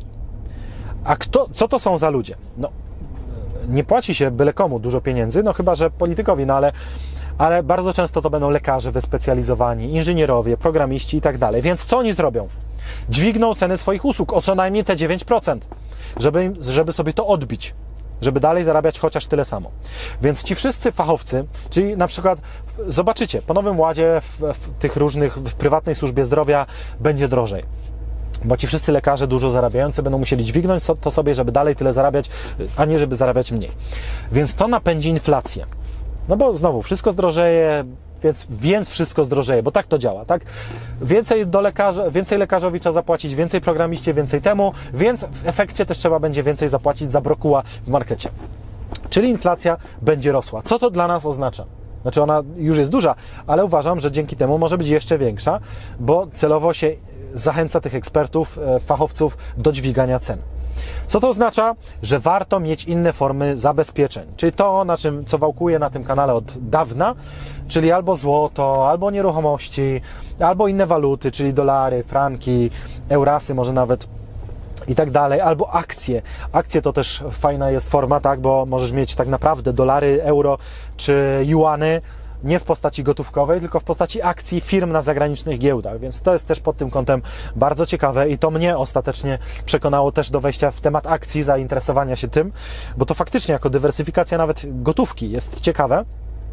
A kto, co to są za ludzie? No, nie płaci się byle komu dużo pieniędzy, no chyba że politykowi, no ale ale bardzo często to będą lekarze wyspecjalizowani, inżynierowie, programiści i tak dalej. Więc co oni zrobią? Dźwigną ceny swoich usług o co najmniej te dziewięć procent, żeby, żeby sobie to odbić, żeby dalej zarabiać chociaż tyle samo. Więc ci wszyscy fachowcy, czyli na przykład zobaczycie, po Nowym Ładzie w, w tych różnych, w prywatnej służbie zdrowia będzie drożej. Bo ci wszyscy lekarze dużo zarabiający będą musieli dźwignąć to sobie, żeby dalej tyle zarabiać, a nie żeby zarabiać mniej. Więc to napędzi inflację. No bo znowu, wszystko zdrożeje, więc, więc wszystko zdrożeje, bo tak to działa, tak? Więcej do lekarza, więcej lekarzowi trzeba zapłacić, więcej programiście, więcej temu, więc w efekcie też trzeba będzie więcej zapłacić za brokuła w markecie. Czyli inflacja będzie rosła. Co to dla nas oznacza? Znaczy ona już jest duża, ale uważam, że dzięki temu może być jeszcze większa, bo celowo się zachęca tych ekspertów, fachowców do dźwigania cen. Co to oznacza? Że warto mieć inne formy zabezpieczeń. Czyli to, na czym, co wałkuję na tym kanale od dawna, czyli albo złoto, albo nieruchomości, albo inne waluty, czyli dolary, franki, eurasy może nawet i tak dalej, albo akcje. Akcje to też fajna jest forma, tak, bo możesz mieć tak naprawdę dolary, euro czy juany, nie w postaci gotówkowej, tylko w postaci akcji firm na zagranicznych giełdach, więc to jest też pod tym kątem bardzo ciekawe i to mnie ostatecznie przekonało też do wejścia w temat akcji, zainteresowania się tym, bo to faktycznie jako dywersyfikacja nawet gotówki jest ciekawe,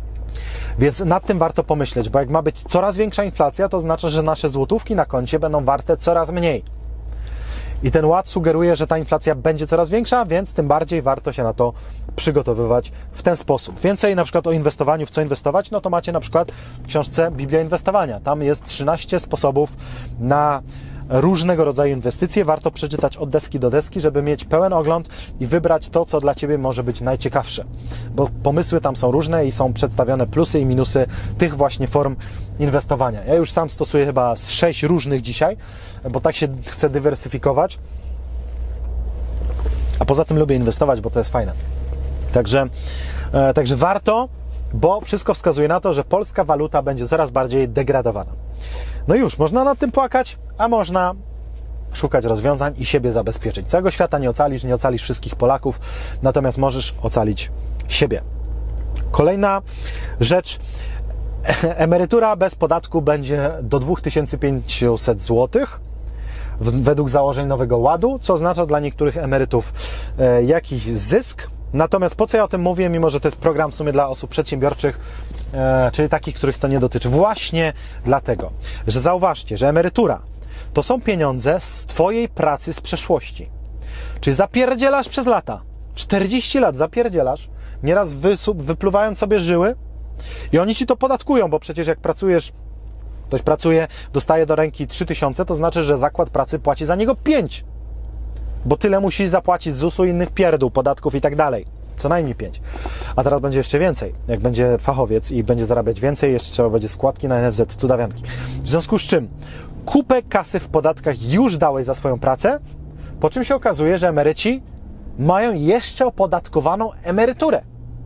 więc nad tym warto pomyśleć, bo jak ma być coraz większa inflacja, to oznacza, że nasze złotówki na koncie będą warte coraz mniej. I ten ład sugeruje, że ta inflacja będzie coraz większa, więc tym bardziej warto się na to przygotowywać w ten sposób. Więcej na przykład o inwestowaniu, w co inwestować, no to macie na przykład w książce Biblia Inwestowania. Tam jest trzynaście sposobów na różnego rodzaju inwestycje. Warto przeczytać od deski do deski, żeby mieć pełen ogląd i wybrać to, co dla Ciebie może być najciekawsze. Bo pomysły tam są różne i są przedstawione plusy i minusy tych właśnie form inwestowania. Ja już sam stosuję chyba z sześć różnych dzisiaj, bo tak się chcę dywersyfikować. A poza tym lubię inwestować, bo to jest fajne. Także, e, także warto, bo wszystko wskazuje na to, że polska waluta będzie coraz bardziej degradowana. No już, można nad tym płakać, a można szukać rozwiązań i siebie zabezpieczyć. Całego świata nie ocalisz, nie ocalisz wszystkich Polaków, natomiast możesz ocalić siebie. Kolejna rzecz, emerytura bez podatku będzie do dwa tysiące pięćset złotych według założeń Nowego Ładu, co oznacza dla niektórych emerytów e, jakiś zysk. Natomiast po co ja o tym mówię, mimo że to jest program w sumie dla osób przedsiębiorczych, e, czyli takich, których to nie dotyczy? Właśnie dlatego, że zauważcie, że emerytura to są pieniądze z Twojej pracy z przeszłości. Czyli zapierdzielasz przez lata, czterdzieści lat zapierdzielasz, nieraz wysu- wypluwając sobie żyły i oni Ci to podatkują, bo przecież jak pracujesz, ktoś pracuje, dostaje do ręki trzy tysiące, to znaczy, że zakład pracy płaci za niego pięć. Bo tyle musi zapłacić z zusu i innych pierdół, podatków i tak dalej. Co najmniej pięć. A teraz będzie jeszcze więcej. Jak będzie fachowiec i będzie zarabiać więcej, jeszcze trzeba będzie składki na N F Z, cudawianki. W związku z czym kupę kasy w podatkach już dałeś za swoją pracę, po czym się okazuje, że emeryci mają jeszcze opodatkowaną emeryturę.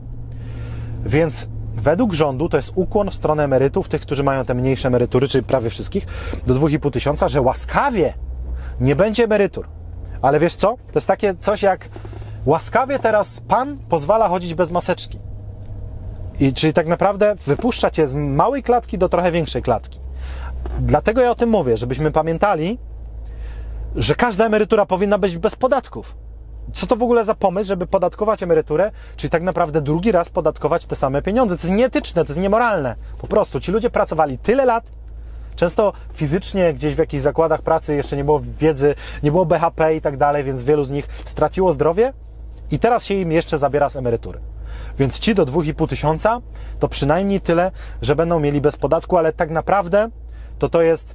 Więc według rządu to jest ukłon w stronę emerytów, tych, którzy mają te mniejsze emerytury, czyli prawie wszystkich, do dwa i pół tysiąca, że łaskawie nie będzie emerytur. Ale wiesz co? To jest takie coś jak łaskawie teraz Pan pozwala chodzić bez maseczki. I czyli tak naprawdę wypuszcza Cię z małej klatki do trochę większej klatki. Dlatego ja o tym mówię, żebyśmy pamiętali, że każda emerytura powinna być bez podatków. Co to w ogóle za pomysł, żeby podatkować emeryturę, czyli tak naprawdę drugi raz podatkować te same pieniądze? To jest nieetyczne, to jest niemoralne. Po prostu ci ludzie pracowali tyle lat, często fizycznie gdzieś w jakichś zakładach pracy jeszcze nie było wiedzy, nie było B H P i tak dalej, więc wielu z nich straciło zdrowie i teraz się im jeszcze zabiera z emerytury. Więc ci do dwa i pół tysiąca to przynajmniej tyle, że będą mieli bez podatku, ale tak naprawdę to to jest,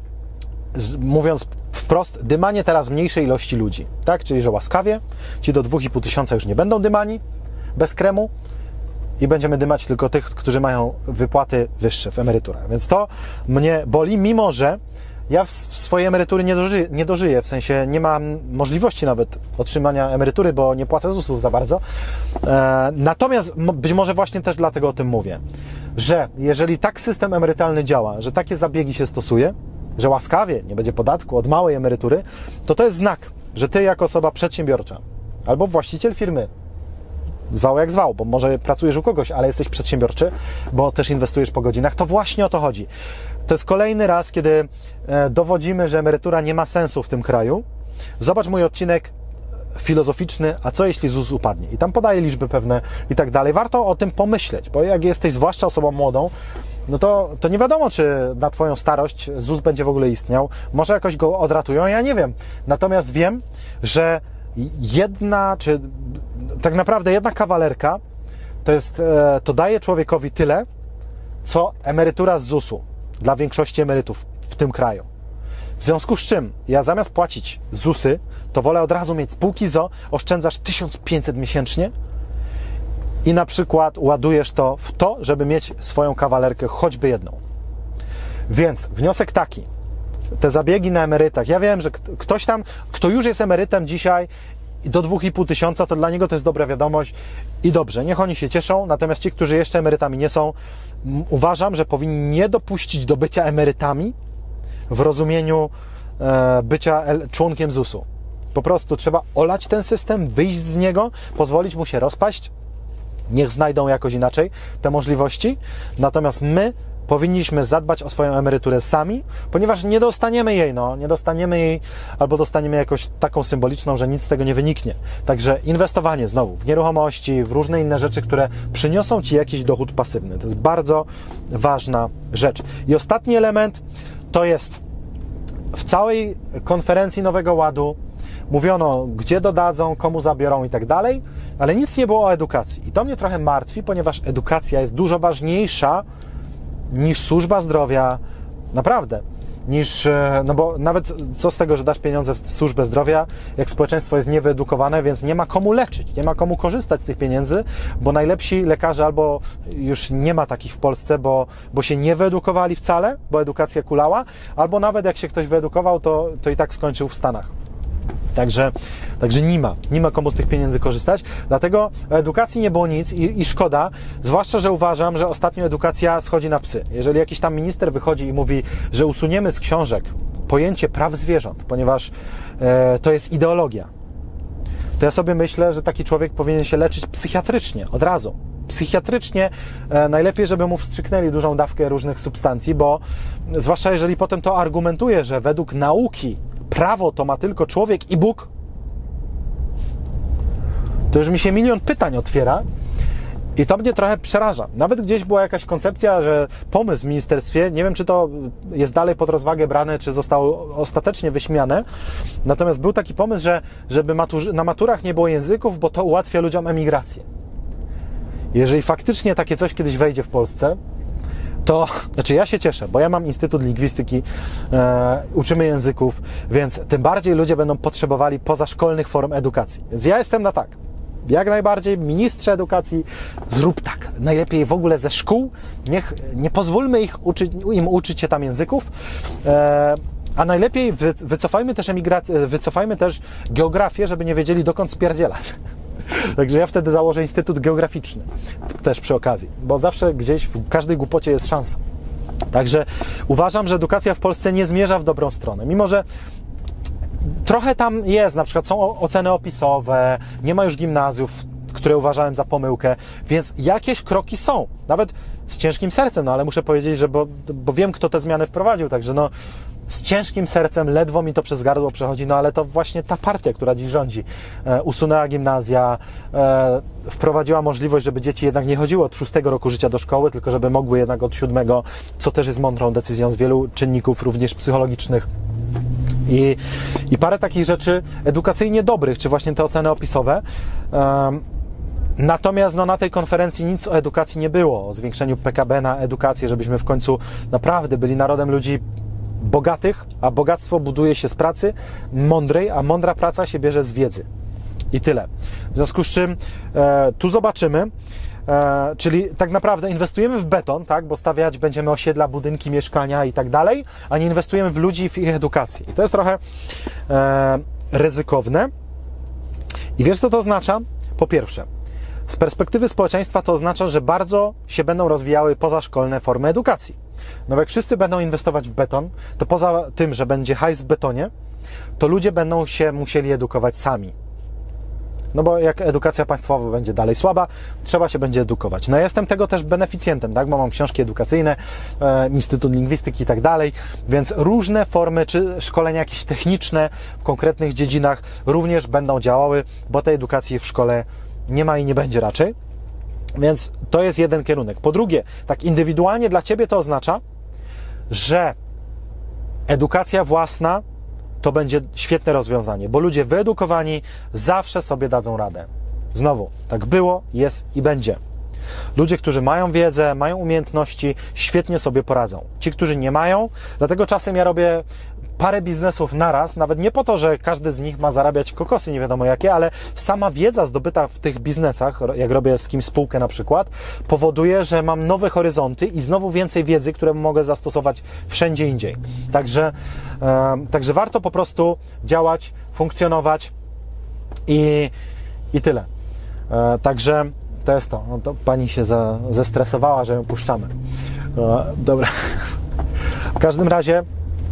mówiąc wprost, dymanie teraz mniejszej ilości ludzi, tak? Czyli, że łaskawie ci do dwa i pół tysiąca już nie będą dymani bez kremu i będziemy dymać tylko tych, którzy mają wypłaty wyższe w emeryturach. Więc to mnie boli, mimo że ja w swojej emerytury nie dożyję, nie dożyję, w sensie nie mam możliwości nawet otrzymania emerytury, bo nie płacę zusów za bardzo. E, natomiast być może właśnie też dlatego o tym mówię, że jeżeli tak system emerytalny działa, że takie zabiegi się stosuje, że łaskawie nie będzie podatku od małej emerytury, to to jest znak, że Ty jako osoba przedsiębiorcza albo właściciel firmy, zwał jak zwał, bo może pracujesz u kogoś, ale jesteś przedsiębiorczy, bo też inwestujesz po godzinach, to właśnie o to chodzi. To jest kolejny raz, kiedy dowodzimy, że emerytura nie ma sensu w tym kraju. Zobacz mój odcinek filozoficzny, a co jeśli ZUS upadnie? I tam podaję liczby pewne i tak dalej. Warto o tym pomyśleć, bo jak jesteś zwłaszcza osobą młodą, no to, to nie wiadomo, czy na Twoją starość ZUS będzie w ogóle istniał. Może jakoś go odratują, ja nie wiem. Natomiast wiem, że jedna, czy tak naprawdę jedna kawalerka to jest, to daje człowiekowi tyle, co emerytura z zusu dla większości emerytów w tym kraju. W związku z czym ja zamiast płacić zusy, to wolę od razu mieć spółki z o o, oszczędzasz tysiąc pięćset miesięcznie i na przykład ładujesz to w to, żeby mieć swoją kawalerkę, choćby jedną. Więc wniosek taki, te zabiegi na emerytach, ja wiem, że ktoś tam, kto już jest emerytem dzisiaj i do dwa i pół tysiąca, to dla niego to jest dobra wiadomość i dobrze, niech oni się cieszą, natomiast ci, którzy jeszcze emerytami nie są, uważam, że powinni nie dopuścić do bycia emerytami w rozumieniu e, bycia członkiem zusu. Po prostu trzeba olać ten system, wyjść z niego, pozwolić mu się rozpaść, niech znajdą jakoś inaczej te możliwości, natomiast my powinniśmy zadbać o swoją emeryturę sami, ponieważ nie dostaniemy jej, no, nie dostaniemy jej, albo dostaniemy jakoś taką symboliczną, że nic z tego nie wyniknie. Także inwestowanie znowu w nieruchomości, w różne inne rzeczy, które przyniosą Ci jakiś dochód pasywny. To jest bardzo ważna rzecz. I ostatni element to jest w całej konferencji Nowego Ładu mówiono, gdzie dodadzą, komu zabiorą i tak dalej, ale nic nie było o edukacji. I to mnie trochę martwi, ponieważ edukacja jest dużo ważniejsza niż służba zdrowia. Naprawdę. niż, no bo nawet co z tego, że dasz pieniądze w służbę zdrowia, jak społeczeństwo jest niewyedukowane, więc nie ma komu leczyć, nie ma komu korzystać z tych pieniędzy, bo najlepsi lekarze albo już nie ma takich w Polsce, bo, bo się nie wyedukowali wcale, bo edukacja kulała, albo nawet jak się ktoś wyedukował, to, to i tak skończył w Stanach. Także, także nie ma, nie ma komu z tych pieniędzy korzystać, dlatego o edukacji nie było nic i, i szkoda, zwłaszcza, że uważam, że ostatnio edukacja schodzi na psy. Jeżeli jakiś tam minister wychodzi i mówi, że usuniemy z książek pojęcie praw zwierząt, ponieważ e, to jest ideologia, to ja sobie myślę, że taki człowiek powinien się leczyć psychiatrycznie, od razu. Psychiatrycznie e, najlepiej, żeby mu wstrzyknęli dużą dawkę różnych substancji, bo zwłaszcza jeżeli potem to argumentuje, że według nauki prawo to ma tylko człowiek i Bóg, to już mi się milion pytań otwiera i to mnie trochę przeraża. Nawet gdzieś była jakaś koncepcja, że pomysł w ministerstwie, nie wiem, czy to jest dalej pod rozwagę brane, czy zostało ostatecznie wyśmiane, natomiast był taki pomysł, że żeby matur- na maturach nie było języków, bo to ułatwia ludziom emigrację. Jeżeli faktycznie takie coś kiedyś wejdzie w Polsce, to, znaczy ja się cieszę, bo ja mam Instytut Lingwistyki, e, uczymy języków, więc tym bardziej ludzie będą potrzebowali pozaszkolnych form edukacji. Więc ja jestem na tak. Jak najbardziej, ministrze edukacji, zrób tak. Najlepiej w ogóle ze szkół, niech nie pozwólmy ich uczy, im uczyć się tam języków, e, a najlepiej wy, wycofajmy też emigrację, wycofajmy też geografię, żeby nie wiedzieli, dokąd spierdzielać. Także ja wtedy założę Instytut Geograficzny też przy okazji, bo zawsze gdzieś w każdej głupocie jest szansa. Także uważam, że edukacja w Polsce nie zmierza w dobrą stronę, mimo że trochę tam jest, na przykład są oceny opisowe, nie ma już gimnazjów, które uważałem za pomyłkę, więc jakieś kroki są, nawet z ciężkim sercem, no ale muszę powiedzieć, że bo, bo wiem, kto te zmiany wprowadził, także no z ciężkim sercem, ledwo mi to przez gardło przechodzi, no ale to właśnie ta partia, która dziś rządzi, e, usunęła gimnazja, e, wprowadziła możliwość, żeby dzieci jednak nie chodziły od szóstego roku życia do szkoły, tylko żeby mogły jednak od siódmego, co też jest mądrą decyzją z wielu czynników, również psychologicznych. I, i parę takich rzeczy edukacyjnie dobrych, czy właśnie te oceny opisowe. Um, Natomiast no, na tej konferencji nic o edukacji nie było, o zwiększeniu P K B na edukację, żebyśmy w końcu naprawdę byli narodem ludzi bogatych, a bogactwo buduje się z pracy mądrej, a mądra praca się bierze z wiedzy. I tyle. W związku z czym e, tu zobaczymy, e, czyli tak naprawdę inwestujemy w beton, tak, bo stawiać będziemy osiedla, budynki, mieszkania i tak dalej, a nie inwestujemy w ludzi i w ich edukację. I to jest trochę e, ryzykowne. I wiesz, co to oznacza? Po pierwsze, z perspektywy społeczeństwa to oznacza, że bardzo się będą rozwijały pozaszkolne formy edukacji. No bo jak wszyscy będą inwestować w beton, to poza tym, że będzie hajs w betonie, to ludzie będą się musieli edukować sami. No bo jak edukacja państwowa będzie dalej słaba, trzeba się będzie edukować. No ja jestem tego też beneficjentem, tak, bo mam książki edukacyjne, e, Instytut Lingwistyki i tak dalej, więc różne formy, czy szkolenia jakieś techniczne w konkretnych dziedzinach również będą działały, bo tej edukacji w szkole nie ma i nie będzie raczej. Więc to jest jeden kierunek. Po drugie, tak indywidualnie dla Ciebie to oznacza, że edukacja własna to będzie świetne rozwiązanie, bo ludzie wyedukowani zawsze sobie dadzą radę. Znowu, tak było, jest i będzie. Ludzie, którzy mają wiedzę, mają umiejętności, świetnie sobie poradzą. Ci, którzy nie mają, dlatego czasem ja robię parę biznesów naraz, nawet nie po to, że każdy z nich ma zarabiać kokosy nie wiadomo jakie, ale sama wiedza zdobyta w tych biznesach, jak robię z kimś spółkę na przykład, powoduje, że mam nowe horyzonty i znowu więcej wiedzy, które mogę zastosować wszędzie indziej. Także, e, także warto po prostu działać, funkcjonować i, i tyle. E, także to jest to. No to pani się za, zestresowała, że ją puszczamy. E, dobra. W każdym razie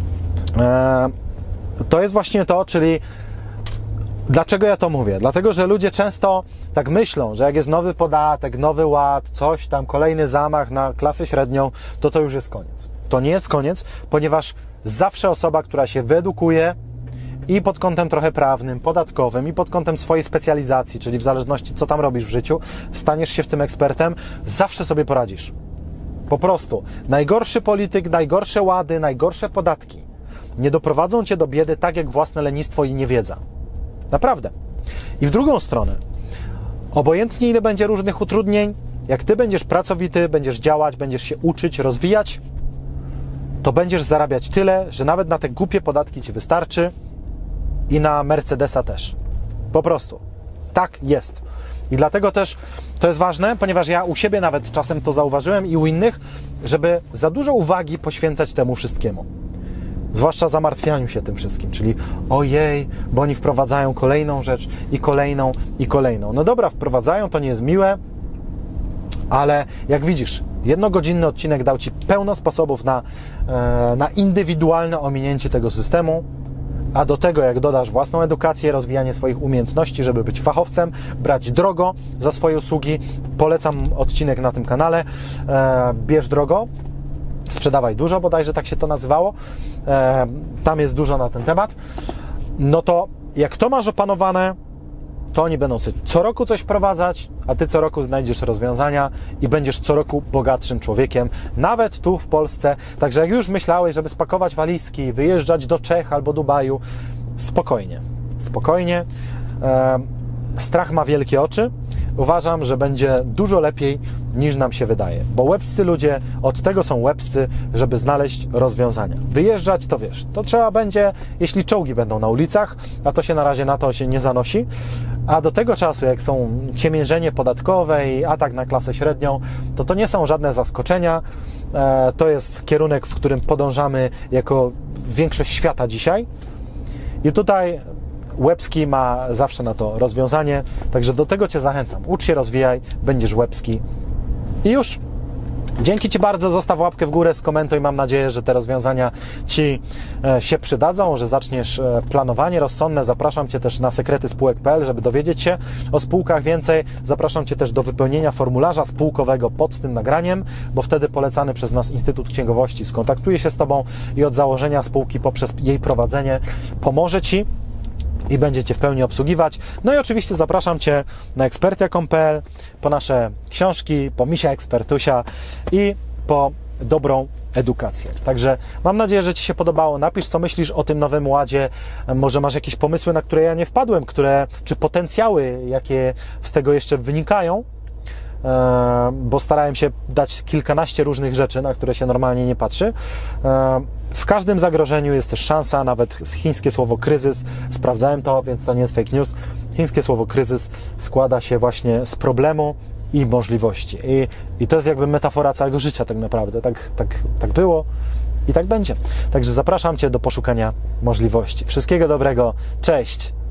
e, to jest właśnie to, czyli dlaczego ja to mówię? Dlatego, że ludzie często tak myślą, że jak jest nowy podatek, nowy ład, coś tam, kolejny zamach na klasę średnią, to to już jest koniec. To nie jest koniec, ponieważ zawsze osoba, która się wyedukuje i pod kątem trochę prawnym, podatkowym i pod kątem swojej specjalizacji, czyli w zależności co tam robisz w życiu, staniesz się w tym ekspertem, zawsze sobie poradzisz. Po prostu. Najgorszy polityk, najgorsze łady, najgorsze podatki nie doprowadzą Cię do biedy tak jak własne lenistwo i niewiedza. Naprawdę. I w drugą stronę, obojętnie ile będzie różnych utrudnień, jak Ty będziesz pracowity, będziesz działać, będziesz się uczyć, rozwijać, to będziesz zarabiać tyle, że nawet na te głupie podatki Ci wystarczy i na Mercedesa też. Po prostu. Tak jest. I dlatego też to jest ważne, ponieważ ja u siebie nawet czasem to zauważyłem i u innych, żeby za dużo uwagi poświęcać temu wszystkiemu. Zwłaszcza zamartwianiu się tym wszystkim, czyli ojej, bo oni wprowadzają kolejną rzecz i kolejną i kolejną. No dobra, wprowadzają, to nie jest miłe, ale jak widzisz, jednogodzinny odcinek dał Ci pełno sposobów na, na indywidualne ominięcie tego systemu, a do tego jak dodasz własną edukację, rozwijanie swoich umiejętności, żeby być fachowcem, brać drogo za swoje usługi, polecam odcinek na tym kanale, bierz drogo, sprzedawaj dużo, bodajże tak się to nazywało, tam jest dużo na ten temat, no to jak to masz opanowane, to oni będą sobie co roku coś wprowadzać, a Ty co roku znajdziesz rozwiązania i będziesz co roku bogatszym człowiekiem, nawet tu w Polsce. Także jak już myślałeś, żeby spakować walizki, wyjeżdżać do Czech albo Dubaju, spokojnie, spokojnie. E, strach ma wielkie oczy. Uważam, że będzie dużo lepiej niż nam się wydaje, bo łebscy ludzie od tego są łebscy, żeby znaleźć rozwiązania. Wyjeżdżać to wiesz, to trzeba będzie, jeśli czołgi będą na ulicach, a to się na razie na to się nie zanosi, a do tego czasu, jak są ciemiężenie podatkowe i atak na klasę średnią, to to nie są żadne zaskoczenia, e, to jest kierunek, w którym podążamy jako większość świata dzisiaj i tutaj łebski ma zawsze na to rozwiązanie, także do tego Cię zachęcam. Ucz się, rozwijaj, będziesz łebski i już. Dzięki Ci bardzo, zostaw łapkę w górę, skomentuj, mam nadzieję, że te rozwiązania Ci się przydadzą, że zaczniesz planowanie rozsądne. Zapraszam Cię też na sekrety spółek kropka p l, żeby dowiedzieć się o spółkach więcej. Zapraszam Cię też do wypełnienia formularza spółkowego pod tym nagraniem, bo wtedy polecany przez nas Instytut Księgowości skontaktuje się z Tobą i od założenia spółki poprzez jej prowadzenie pomoże Ci i będzie Cię w pełni obsługiwać. No i oczywiście zapraszam Cię na ekspertia kropka p l, po nasze książki, po Misia Ekspertusia i po dobrą edukację. Także mam nadzieję, że Ci się podobało. Napisz, co myślisz o tym nowym ładzie. Może masz jakieś pomysły, na które ja nie wpadłem, które, czy potencjały, jakie z tego jeszcze wynikają, bo starałem się dać kilkanaście różnych rzeczy, na które się normalnie nie patrzy. W każdym zagrożeniu jest też szansa, nawet chińskie słowo kryzys, sprawdzałem to, więc to nie jest fake news. Chińskie słowo kryzys składa się właśnie z problemu i możliwości. I, i to jest jakby metafora całego życia tak naprawdę. Tak, tak, tak było i tak będzie. Także zapraszam Cię do poszukania możliwości. Wszystkiego dobrego. Cześć!